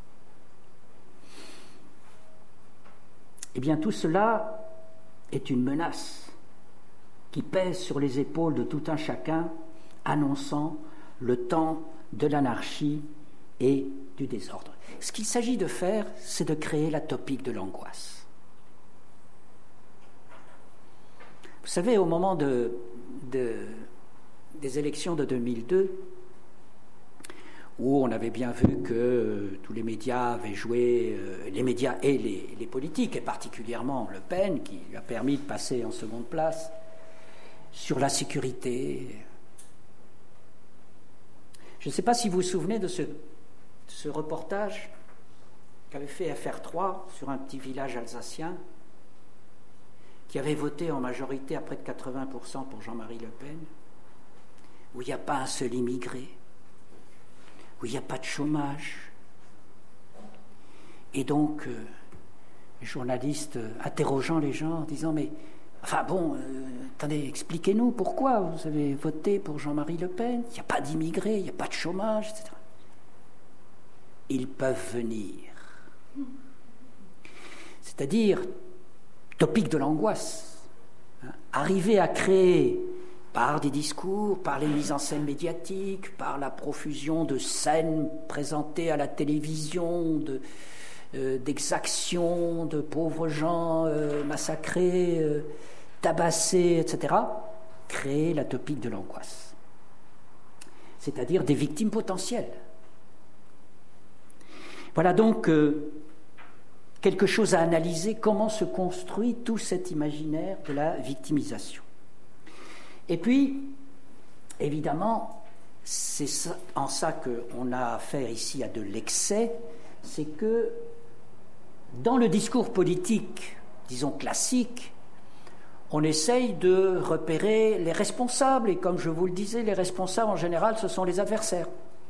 Eh bien, tout cela est une menace qui pèse sur les épaules de tout un chacun, annonçant le temps de l'anarchie et du désordre. Ce qu'il s'agit de faire, c'est de créer la topique de l'angoisse. Vous savez, au moment de, de, des élections de deux mille deux, où on avait bien vu que euh, tous les médias avaient joué, euh, les médias et les, les politiques, et particulièrement Le Pen, qui lui a permis de passer en seconde place, sur la sécurité. Je ne sais pas si vous vous souvenez de ce, de ce reportage qu'avait fait F R trois sur un petit village alsacien qui avait voté en majorité à près de quatre-vingts pour cent pour Jean-Marie Le Pen, où il n'y a pas un seul immigré, où il n'y a pas de chômage. Et donc, euh, les journalistes euh, interrogeant les gens, en disant « Mais, enfin bon, euh, attendez, expliquez-nous pourquoi vous avez voté pour Jean-Marie Le Pen, il n'y a pas d'immigrés, il n'y a pas de chômage, et cetera » Ils peuvent venir. C'est-à-dire, topique de l'angoisse, hein, arriver à créer par des discours, par les mises en scène médiatiques, par la profusion de scènes présentées à la télévision, de, euh, d'exactions, de pauvres gens euh, massacrés, euh, tabassés, et cetera, créer la topique de l'angoisse. C'est-à-dire des victimes potentielles. Voilà donc euh, quelque chose à analyser, comment se construit tout cet imaginaire de la victimisation. Et puis, évidemment, c'est ça, en ça qu'on a affaire ici à de l'excès, c'est que dans le discours politique, disons classique, on essaye de repérer les responsables, et comme je vous le disais, les responsables en général, ce sont les adversaires.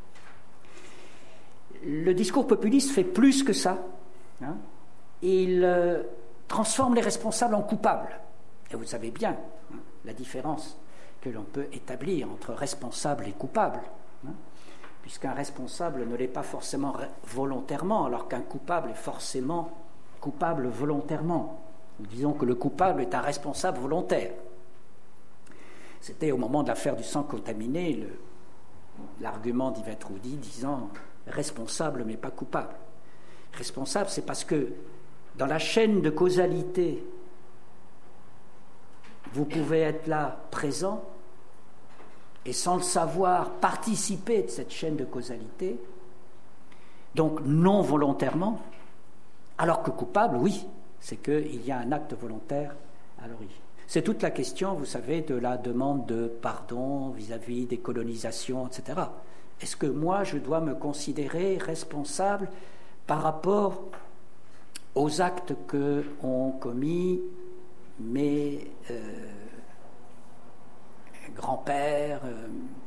Le discours populiste fait plus que ça. Hein. Il euh, transforme les responsables en coupables. Et vous savez bien hein, la différence que l'on peut établir entre responsable et coupable, hein, puisqu'un responsable ne l'est pas forcément volontairement, alors qu'un coupable est forcément coupable volontairement. Nous disons que le coupable est un responsable volontaire. C'était au moment de l'affaire du sang contaminé le, l'argument d'Yvette Roudy disant « responsable mais pas coupable ». Responsable, c'est parce que dans la chaîne de causalité, vous pouvez être là, présent, et sans le savoir, participer de cette chaîne de causalité, donc non volontairement, alors que coupable, oui, c'est qu'il y a un acte volontaire à l'origine. C'est toute la question, vous savez, de la demande de pardon vis-à-vis des colonisations, et cetera. Est-ce que moi, je dois me considérer responsable par rapport aux actes qu'ont commis mes euh, grands-pères euh,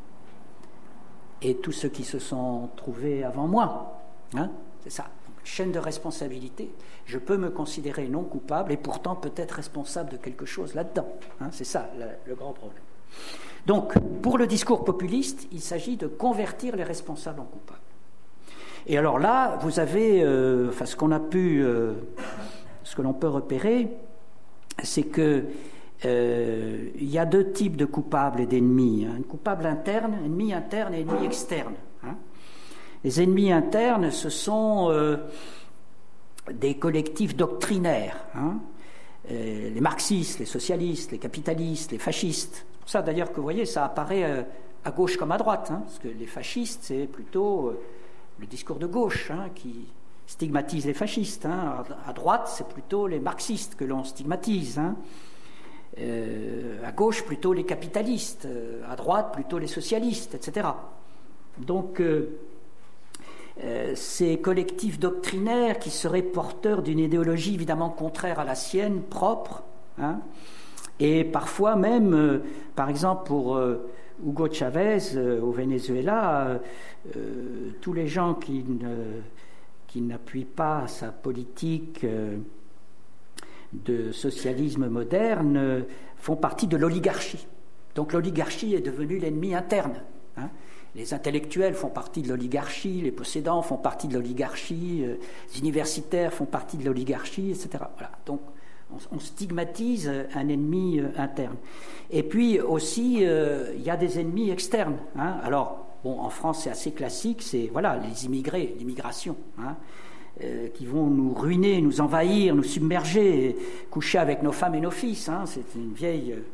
et tous ceux qui se sont trouvés avant moi, hein, c'est ça. Donc, chaîne de responsabilité. Je peux me considérer non coupable et pourtant peut-être responsable de quelque chose là-dedans. Hein, c'est ça le, le grand problème. Donc, pour le discours populiste, il s'agit de convertir les responsables en coupables. Et alors là, vous avez, euh, enfin, ce qu'on a pu, euh, ce que l'on peut repérer, c'est que euh, il y a deux types de coupables et d'ennemis. Hein. Un coupable interne, ennemi interne et ennemi externe. Hein. Les ennemis internes, ce sont euh, des collectifs doctrinaires. Hein. Euh, les marxistes, les socialistes, les capitalistes, les fascistes. C'est pour ça d'ailleurs que vous voyez, ça apparaît euh, à gauche comme à droite. Hein, parce que les fascistes, c'est plutôt euh, le discours de gauche hein, qui stigmatise les fascistes. Hein. À droite, c'est plutôt les marxistes que l'on stigmatise. Hein. Euh, à gauche, plutôt les capitalistes. Euh, à droite, plutôt les socialistes, et cetera. Donc, euh, euh, ces collectifs doctrinaires qui seraient porteurs d'une idéologie évidemment contraire à la sienne, propre, hein, Et parfois même, euh, par exemple pour euh, Hugo Chavez euh, au Venezuela, euh, euh, tous les gens qui, ne, qui n'appuient pas sa politique euh, de socialisme moderne euh, font partie de l'oligarchie. Donc l'oligarchie est devenue l'ennemi interne. Hein. Les intellectuels font partie de l'oligarchie, les possédants font partie de l'oligarchie, euh, les universitaires font partie de l'oligarchie, et cetera. Voilà. Donc on, on stigmatise un ennemi euh, interne. Et puis aussi, euh, il y a des ennemis externes. Hein. Alors, bon, en France, c'est assez classique, c'est voilà, les immigrés, l'immigration, hein, euh, qui vont nous ruiner, nous envahir, nous submerger, coucher avec nos femmes et nos fils. Hein. C'est une vieille... Euh,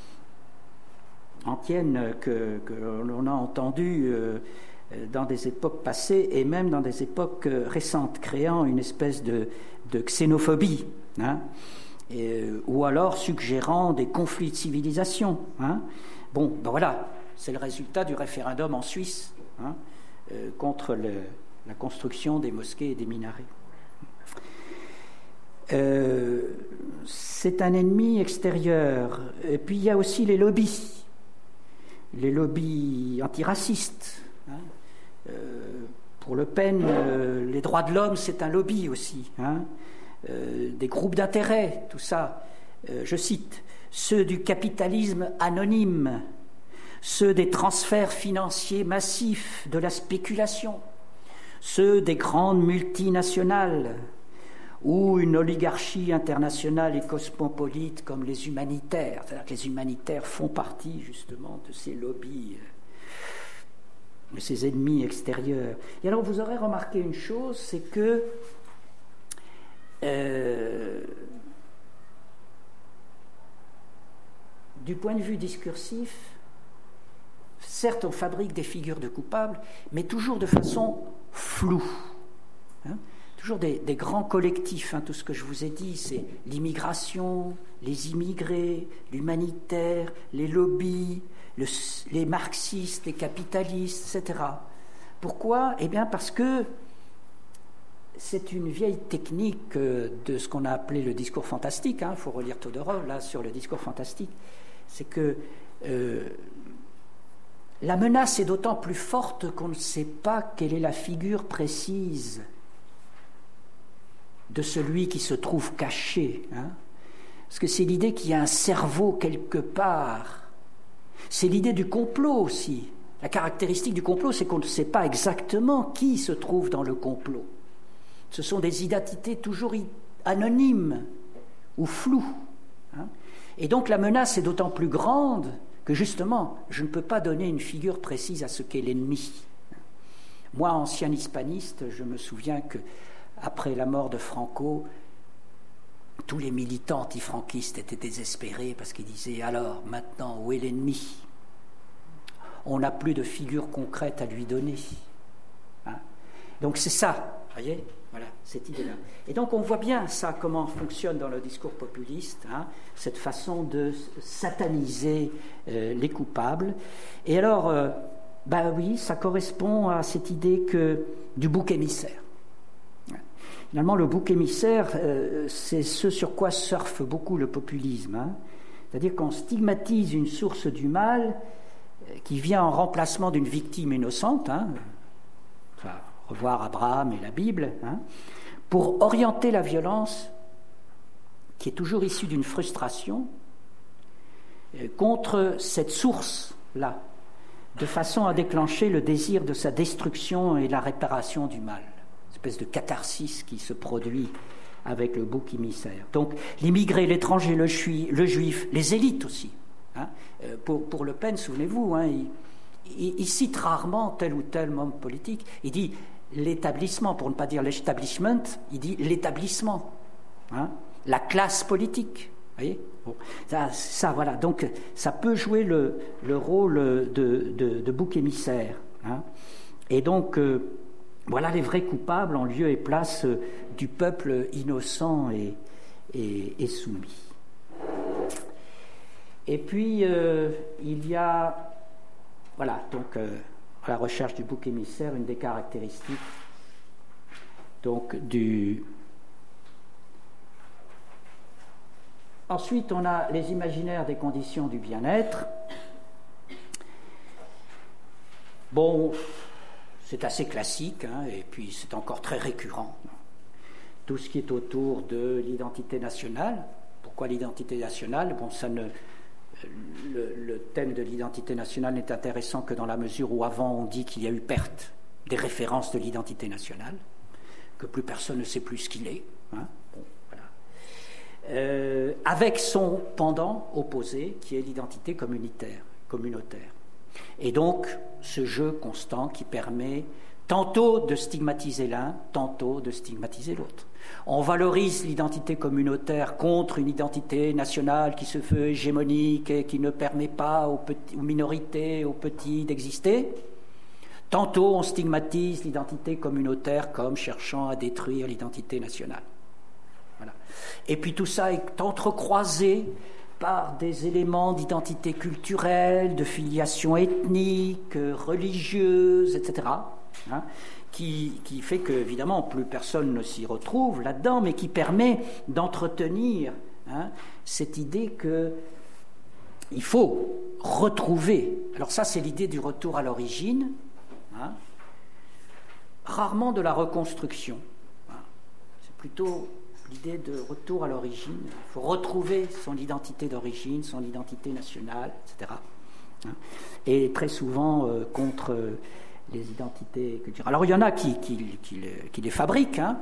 antienne que, que l'on a entendue euh, dans des époques passées et même dans des époques euh, récentes, créant une espèce de, de xénophobie, hein, et, euh, ou alors suggérant des conflits de civilisation. Hein. Bon, ben voilà, c'est le résultat du référendum en Suisse, hein, euh, contre le, la construction des mosquées et des minarets. Euh, c'est un ennemi extérieur. Et puis il y a aussi les lobbies. Les lobbies antiracistes. Hein. Euh, pour Le Pen, euh, les droits de l'homme, c'est un lobby aussi. Hein. Euh, des groupes d'intérêt, tout ça. Euh, je cite, ceux du capitalisme anonyme, ceux des transferts financiers massifs, de la spéculation, ceux des grandes multinationales, ou une oligarchie internationale et cosmopolite comme les humanitaires. C'est-à-dire que les humanitaires font partie justement de ces lobbies, de ces ennemis extérieurs. Et alors vous aurez remarqué une chose, c'est que euh, du point de vue discursif, certes on fabrique des figures de coupables, mais toujours de façon floue. Hein? Toujours des, des grands collectifs, hein, tout ce que je vous ai dit, c'est l'immigration, les immigrés, l'humanitaire, les lobbies, le, les marxistes, les capitalistes, et cetera. Pourquoi ? Eh bien parce que c'est une vieille technique de ce qu'on a appelé le discours fantastique, il hein, faut relire Todorov là sur le discours fantastique, c'est que euh, la menace est d'autant plus forte qu'on ne sait pas quelle est la figure précise de celui qui se trouve caché. Hein. Parce que c'est l'idée qu'il y a un cerveau quelque part. C'est l'idée du complot aussi. La caractéristique du complot, c'est qu'on ne sait pas exactement qui se trouve dans le complot. Ce sont des identités toujours anonymes ou floues. Hein. Et donc la menace est d'autant plus grande que justement, je ne peux pas donner une figure précise à ce qu'est l'ennemi. Moi, ancien hispaniste, je me souviens que après la mort de Franco, tous les militants antifranquistes étaient désespérés parce qu'ils disaient « Alors, maintenant, où est l'ennemi ? On n'a plus de figure concrète à lui donner. Hein » Donc c'est ça, vous voyez, voilà, cette idée-là. Et donc on voit bien ça, comment fonctionne dans le discours populiste, hein, cette façon de sataniser euh, les coupables. Et alors, euh, bah oui, ça correspond à cette idée que, du bouc émissaire. Finalement, le bouc émissaire, euh, c'est ce sur quoi surfe beaucoup le populisme. Hein. C'est-à-dire qu'on stigmatise une source du mal euh, qui vient en remplacement d'une victime innocente, hein, enfin, revoir Abraham et la Bible, hein, pour orienter la violence, qui est toujours issue d'une frustration, euh, contre cette source-là, de façon à déclencher le désir de sa destruction et la réparation du mal. Espèce de catharsis qui se produit avec le bouc émissaire. Donc l'immigré, l'étranger, le, chui, le juif, les élites aussi. Hein. Euh, pour, pour Le Pen, souvenez-vous, hein, il, il, il cite rarement tel ou tel homme politique. Il dit l'établissement, pour ne pas dire l'establishment, il dit l'établissement, hein, la classe politique. Vous voyez, bon, ça, ça, voilà. Donc ça peut jouer le, le rôle de, de, de bouc émissaire. Hein. Et donc euh, voilà les vrais coupables en lieu et place du peuple innocent et, et, et soumis. Et puis, euh, il y a, voilà, donc, euh, à la recherche du bouc émissaire, une des caractéristiques donc, du Ensuite, on a les imaginaires des conditions du bien-être. Bon, c'est assez classique, hein, et puis c'est encore très récurrent. Tout ce qui est autour de l'identité nationale. Pourquoi l'identité nationale? Bon, ça ne, le, le thème de l'identité nationale n'est intéressant que dans la mesure où avant on dit qu'il y a eu perte des références de l'identité nationale, que plus personne ne sait plus ce qu'il est. Hein. Bon, voilà. Euh, avec son pendant opposé, qui est l'identité communautaire, communautaire. Et donc, ce jeu constant qui permet tantôt de stigmatiser l'un, tantôt de stigmatiser l'autre. On valorise l'identité communautaire contre une identité nationale qui se fait hégémonique et qui ne permet pas aux, petits, aux minorités, aux petits d'exister. Tantôt, on stigmatise l'identité communautaire comme cherchant à détruire l'identité nationale. Voilà. Et puis tout ça est entrecroisé par des éléments d'identité culturelle, de filiation ethnique, religieuse, et cetera, hein, qui, qui fait que, évidemment, plus personne ne s'y retrouve là-dedans, mais qui permet d'entretenir hein, cette idée qu'il faut retrouver. Alors ça, c'est l'idée du retour à l'origine, hein, rarement de la reconstruction. Hein, c'est plutôt l'idée de retour à l'origine. Il faut retrouver son identité d'origine, son identité nationale, et cetera. Et très souvent euh, contre les identités culturelles. Alors il y en a qui, qui, qui, qui les fabriquent, hein,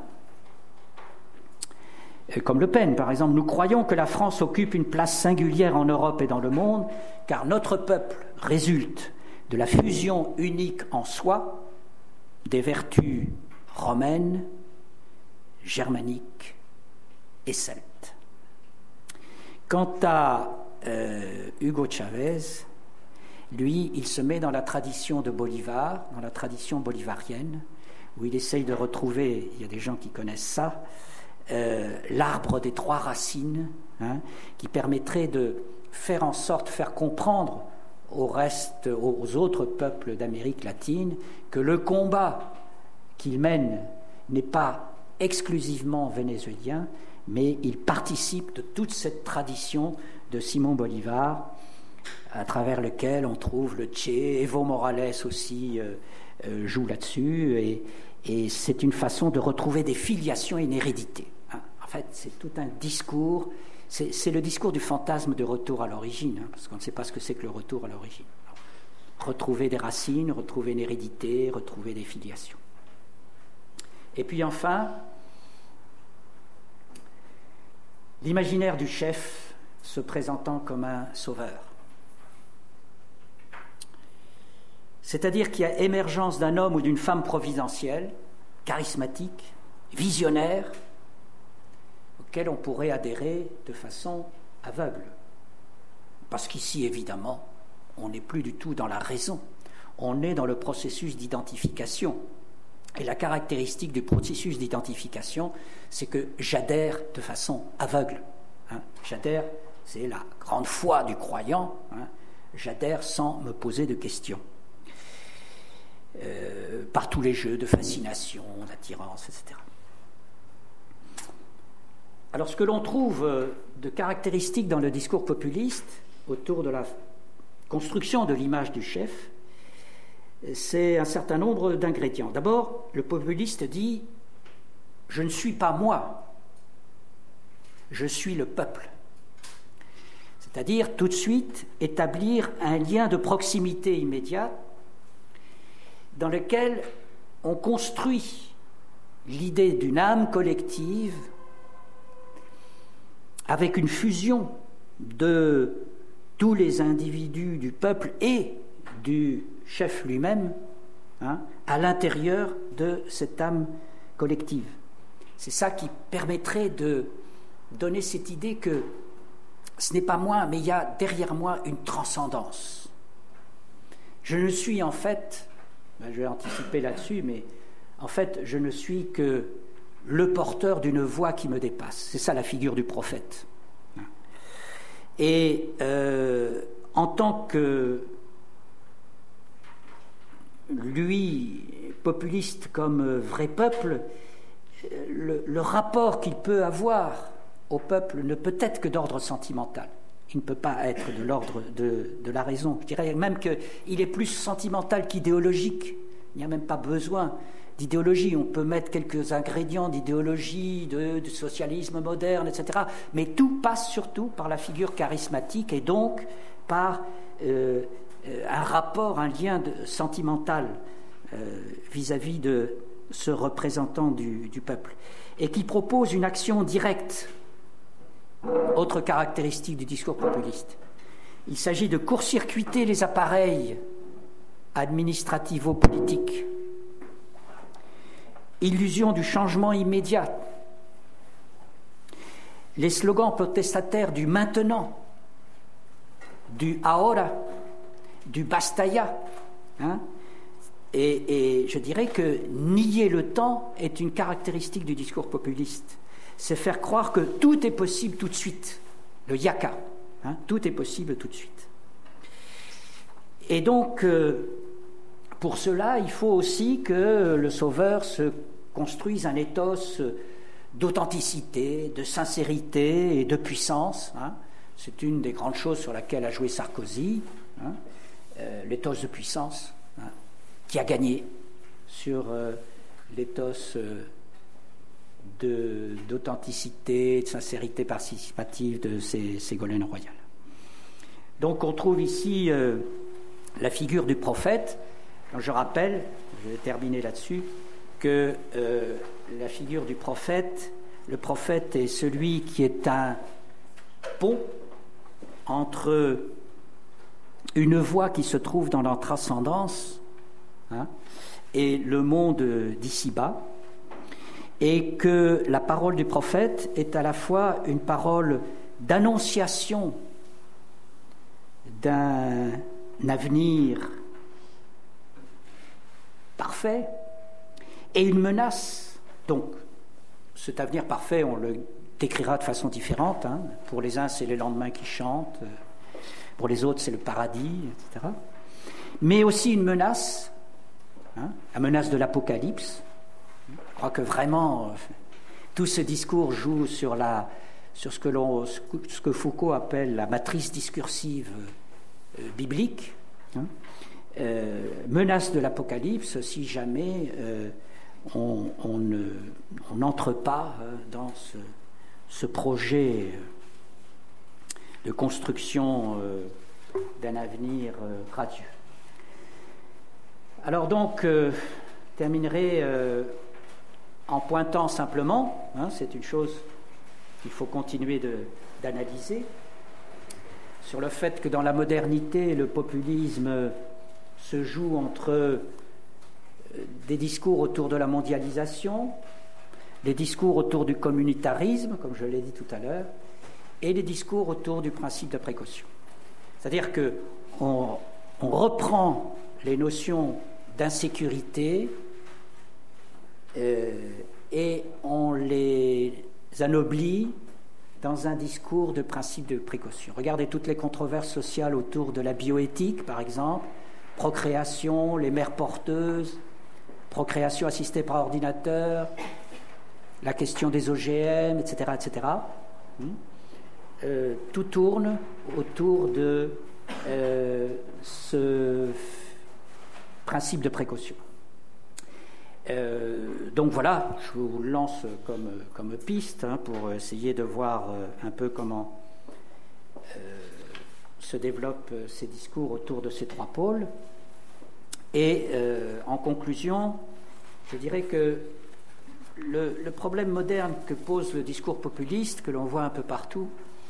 comme Le Pen, par exemple. Nous croyons que la France occupe une place singulière en Europe et dans le monde, car notre peuple résulte de la fusion unique en soi des vertus romaines, germaniques et celtes. Quant à euh, Hugo Chavez, lui, il se met dans la tradition de Bolivar, dans la tradition bolivarienne, où il essaye de retrouver, il y a des gens qui connaissent ça, euh, l'arbre des trois racines, hein, qui permettrait de faire en sorte, faire comprendre au reste, aux autres peuples d'Amérique latine, que le combat qu'il mène n'est pas exclusivement vénézuélien, mais il participe de toute cette tradition de Simon Bolivar, à travers lequel on trouve le Che. Evo Morales aussi euh, euh, joue là-dessus, et, et c'est une façon de retrouver des filiations et une hérédité. Hein. En fait, c'est tout un discours, c'est, c'est le discours du fantasme de retour à l'origine, hein, parce qu'on ne sait pas ce que c'est que le retour à l'origine. Alors, retrouver des racines, retrouver une hérédité, retrouver des filiations. Et puis enfin, l'imaginaire du chef se présentant comme un sauveur. C'est-à-dire qu'il y a émergence d'un homme ou d'une femme providentielle, charismatique, visionnaire, auquel on pourrait adhérer de façon aveugle. Parce qu'ici, évidemment, on n'est plus du tout dans la raison, on est dans le processus d'identification. Et la caractéristique du processus d'identification, c'est que j'adhère de façon aveugle. Hein. J'adhère, c'est la grande foi du croyant, hein. J'adhère sans me poser de questions. Euh, par tous les jeux de fascination, d'attirance, et cetera. Alors ce que l'on trouve de caractéristique dans le discours populiste autour de la construction de l'image du chef, c'est un certain nombre d'ingrédients. D'abord, le populiste dit « je ne suis pas moi, je suis le peuple ». C'est-à-dire tout de suite établir un lien de proximité immédiate dans lequel on construit l'idée d'une âme collective avec une fusion de tous les individus du peuple et du chef lui-même, hein, à l'intérieur de cette âme collective. C'est ça qui permettrait de donner cette idée que ce n'est pas moi, mais il y a derrière moi une transcendance. Je ne suis en fait, ben je vais anticiper là-dessus, mais en fait, je ne suis que le porteur d'une voix qui me dépasse. C'est ça la figure du prophète. Et euh, en tant que lui, populiste comme vrai peuple, le, le rapport qu'il peut avoir au peuple ne peut être que d'ordre sentimental. Il ne peut pas être de l'ordre de, de la raison. Je dirais même qu'il est plus sentimental qu'idéologique. Il n'y a même pas besoin d'idéologie. On peut mettre quelques ingrédients d'idéologie, de, de socialisme moderne, et cetera. Mais tout passe surtout par la figure charismatique et donc par euh, un rapport, un lien de, sentimental euh, vis-à-vis de ce représentant du, du peuple. Et qui propose une action directe. Autre caractéristique du discours populiste. Il s'agit de court-circuiter les appareils administrativo-politiques. Illusion du changement immédiat. Les slogans protestataires du maintenant, du ahora, du basta ya. Hein, et, et je dirais que nier le temps est une caractéristique du discours populiste. C'est faire croire que tout est possible tout de suite. Le yaka. Hein, tout est possible tout de suite. Et donc, euh, pour cela, il faut aussi que le sauveur se construise un ethos d'authenticité, de sincérité et de puissance. Hein. C'est une des grandes choses sur laquelle a joué Sarkozy, hein, euh, l'ethos de puissance, hein, qui a gagné sur euh, l'ethos euh, de, d'authenticité, de sincérité participative de ces Ségolène Royal. Donc on trouve ici euh, la figure du prophète. Je rappelle, je vais terminer là-dessus, que euh, la figure du prophète, le prophète est celui qui est un pont entre une voie qui se trouve dans la transcendance, hein, et le monde d'ici-bas, et que la parole du prophète est à la fois une parole d'annonciation d'un avenir parfait et une menace. Donc, cet avenir parfait, on le décrira de façon différente. Hein. Pour les uns, c'est les lendemains qui chantent. Pour les autres, c'est le paradis, et cetera. Mais aussi une menace, hein, la menace de l'apocalypse. Je crois que vraiment, euh, tout ce discours joue sur, la, sur ce, que l'on, ce que Foucault appelle la matrice discursive euh, biblique. Hein. Euh, menace de l'apocalypse si jamais euh, on, on, ne, on n'entre pas euh, dans ce, ce projet de construction euh, d'un avenir euh, radieux. Alors donc, euh, je terminerai euh, en pointant simplement, hein, c'est une chose qu'il faut continuer de, d'analyser, sur le fait que dans la modernité, le populisme se joue entre des discours autour de la mondialisation, des discours autour du communautarisme, comme je l'ai dit tout à l'heure, et des discours autour du principe de précaution. C'est-à-dire qu'on on reprend les notions d'insécurité euh, et on les anoblit dans un discours de principe de précaution. Regardez toutes les controverses sociales autour de la bioéthique, par exemple, procréation, les mères porteuses, procréation assistée par ordinateur, la question des O G M, et cetera, et cetera. Euh, tout tourne autour de euh, ce principe de précaution. Euh, donc voilà, je vous lance comme, comme piste, hein, pour essayer de voir euh, un peu comment euh, se développent ces discours autour de ces trois pôles. Et euh, en conclusion, je dirais que le, le problème moderne que pose le discours populiste, que l'on voit un peu partout,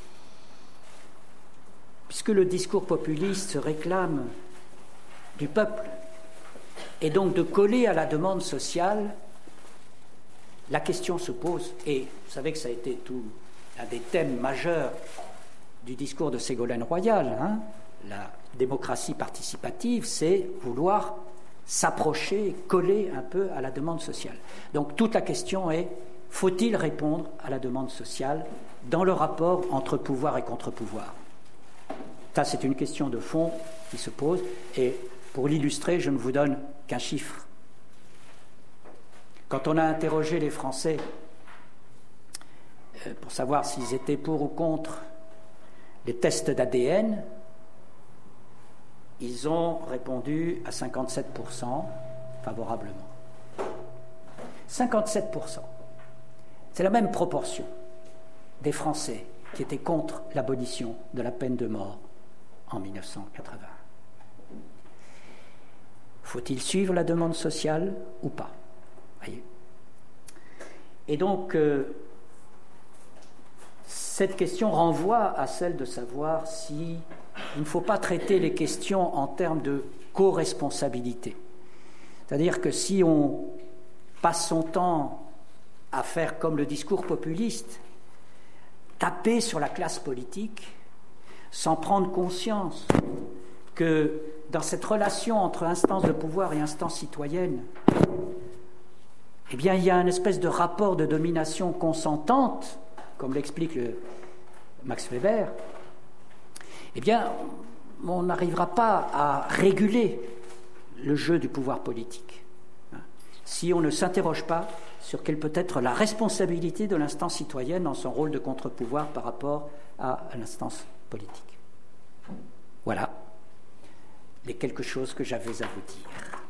puisque le discours populiste se réclame du peuple, et donc de coller à la demande sociale, la question se pose, et vous savez que ça a été tout un des thèmes majeurs du discours de Ségolène Royal, hein, la démocratie participative, c'est vouloir s'approcher, coller un peu à la demande sociale. Donc toute la question est, faut-il répondre à la demande sociale dans le rapport entre pouvoir et contre-pouvoir? Ça, c'est une question de fond qui se pose, et pour l'illustrer, je ne vous donne qu'un chiffre. Quand on a interrogé les Français euh, pour savoir s'ils étaient pour ou contre les tests d'A D N, ils ont répondu à cinquante-sept pour cent favorablement. cinquante-sept pour cent. C'est la même proportion des Français qui étaient contre l'abolition de la peine de mort en mille neuf cent quatre-vingt. Faut-il suivre la demande sociale ou pas? Voyez. Et donc, euh, cette question renvoie à celle de savoir si il ne faut pas traiter les questions en termes de co-responsabilité. C'est-à-dire que si on passe son temps à faire comme le discours populiste, taper sur la classe politique, sans prendre conscience que dans cette relation entre instance de pouvoir et instance citoyenne, eh bien, il y a une espèce de rapport de domination consentante, comme l'explique le Max Weber, eh bien, on n'arrivera pas à réguler le jeu du pouvoir politique si on ne s'interroge pas sur quelle peut être la responsabilité de l'instance citoyenne dans son rôle de contre-pouvoir par rapport à l'instance politique. Voilà les quelque chose que j'avais à vous dire.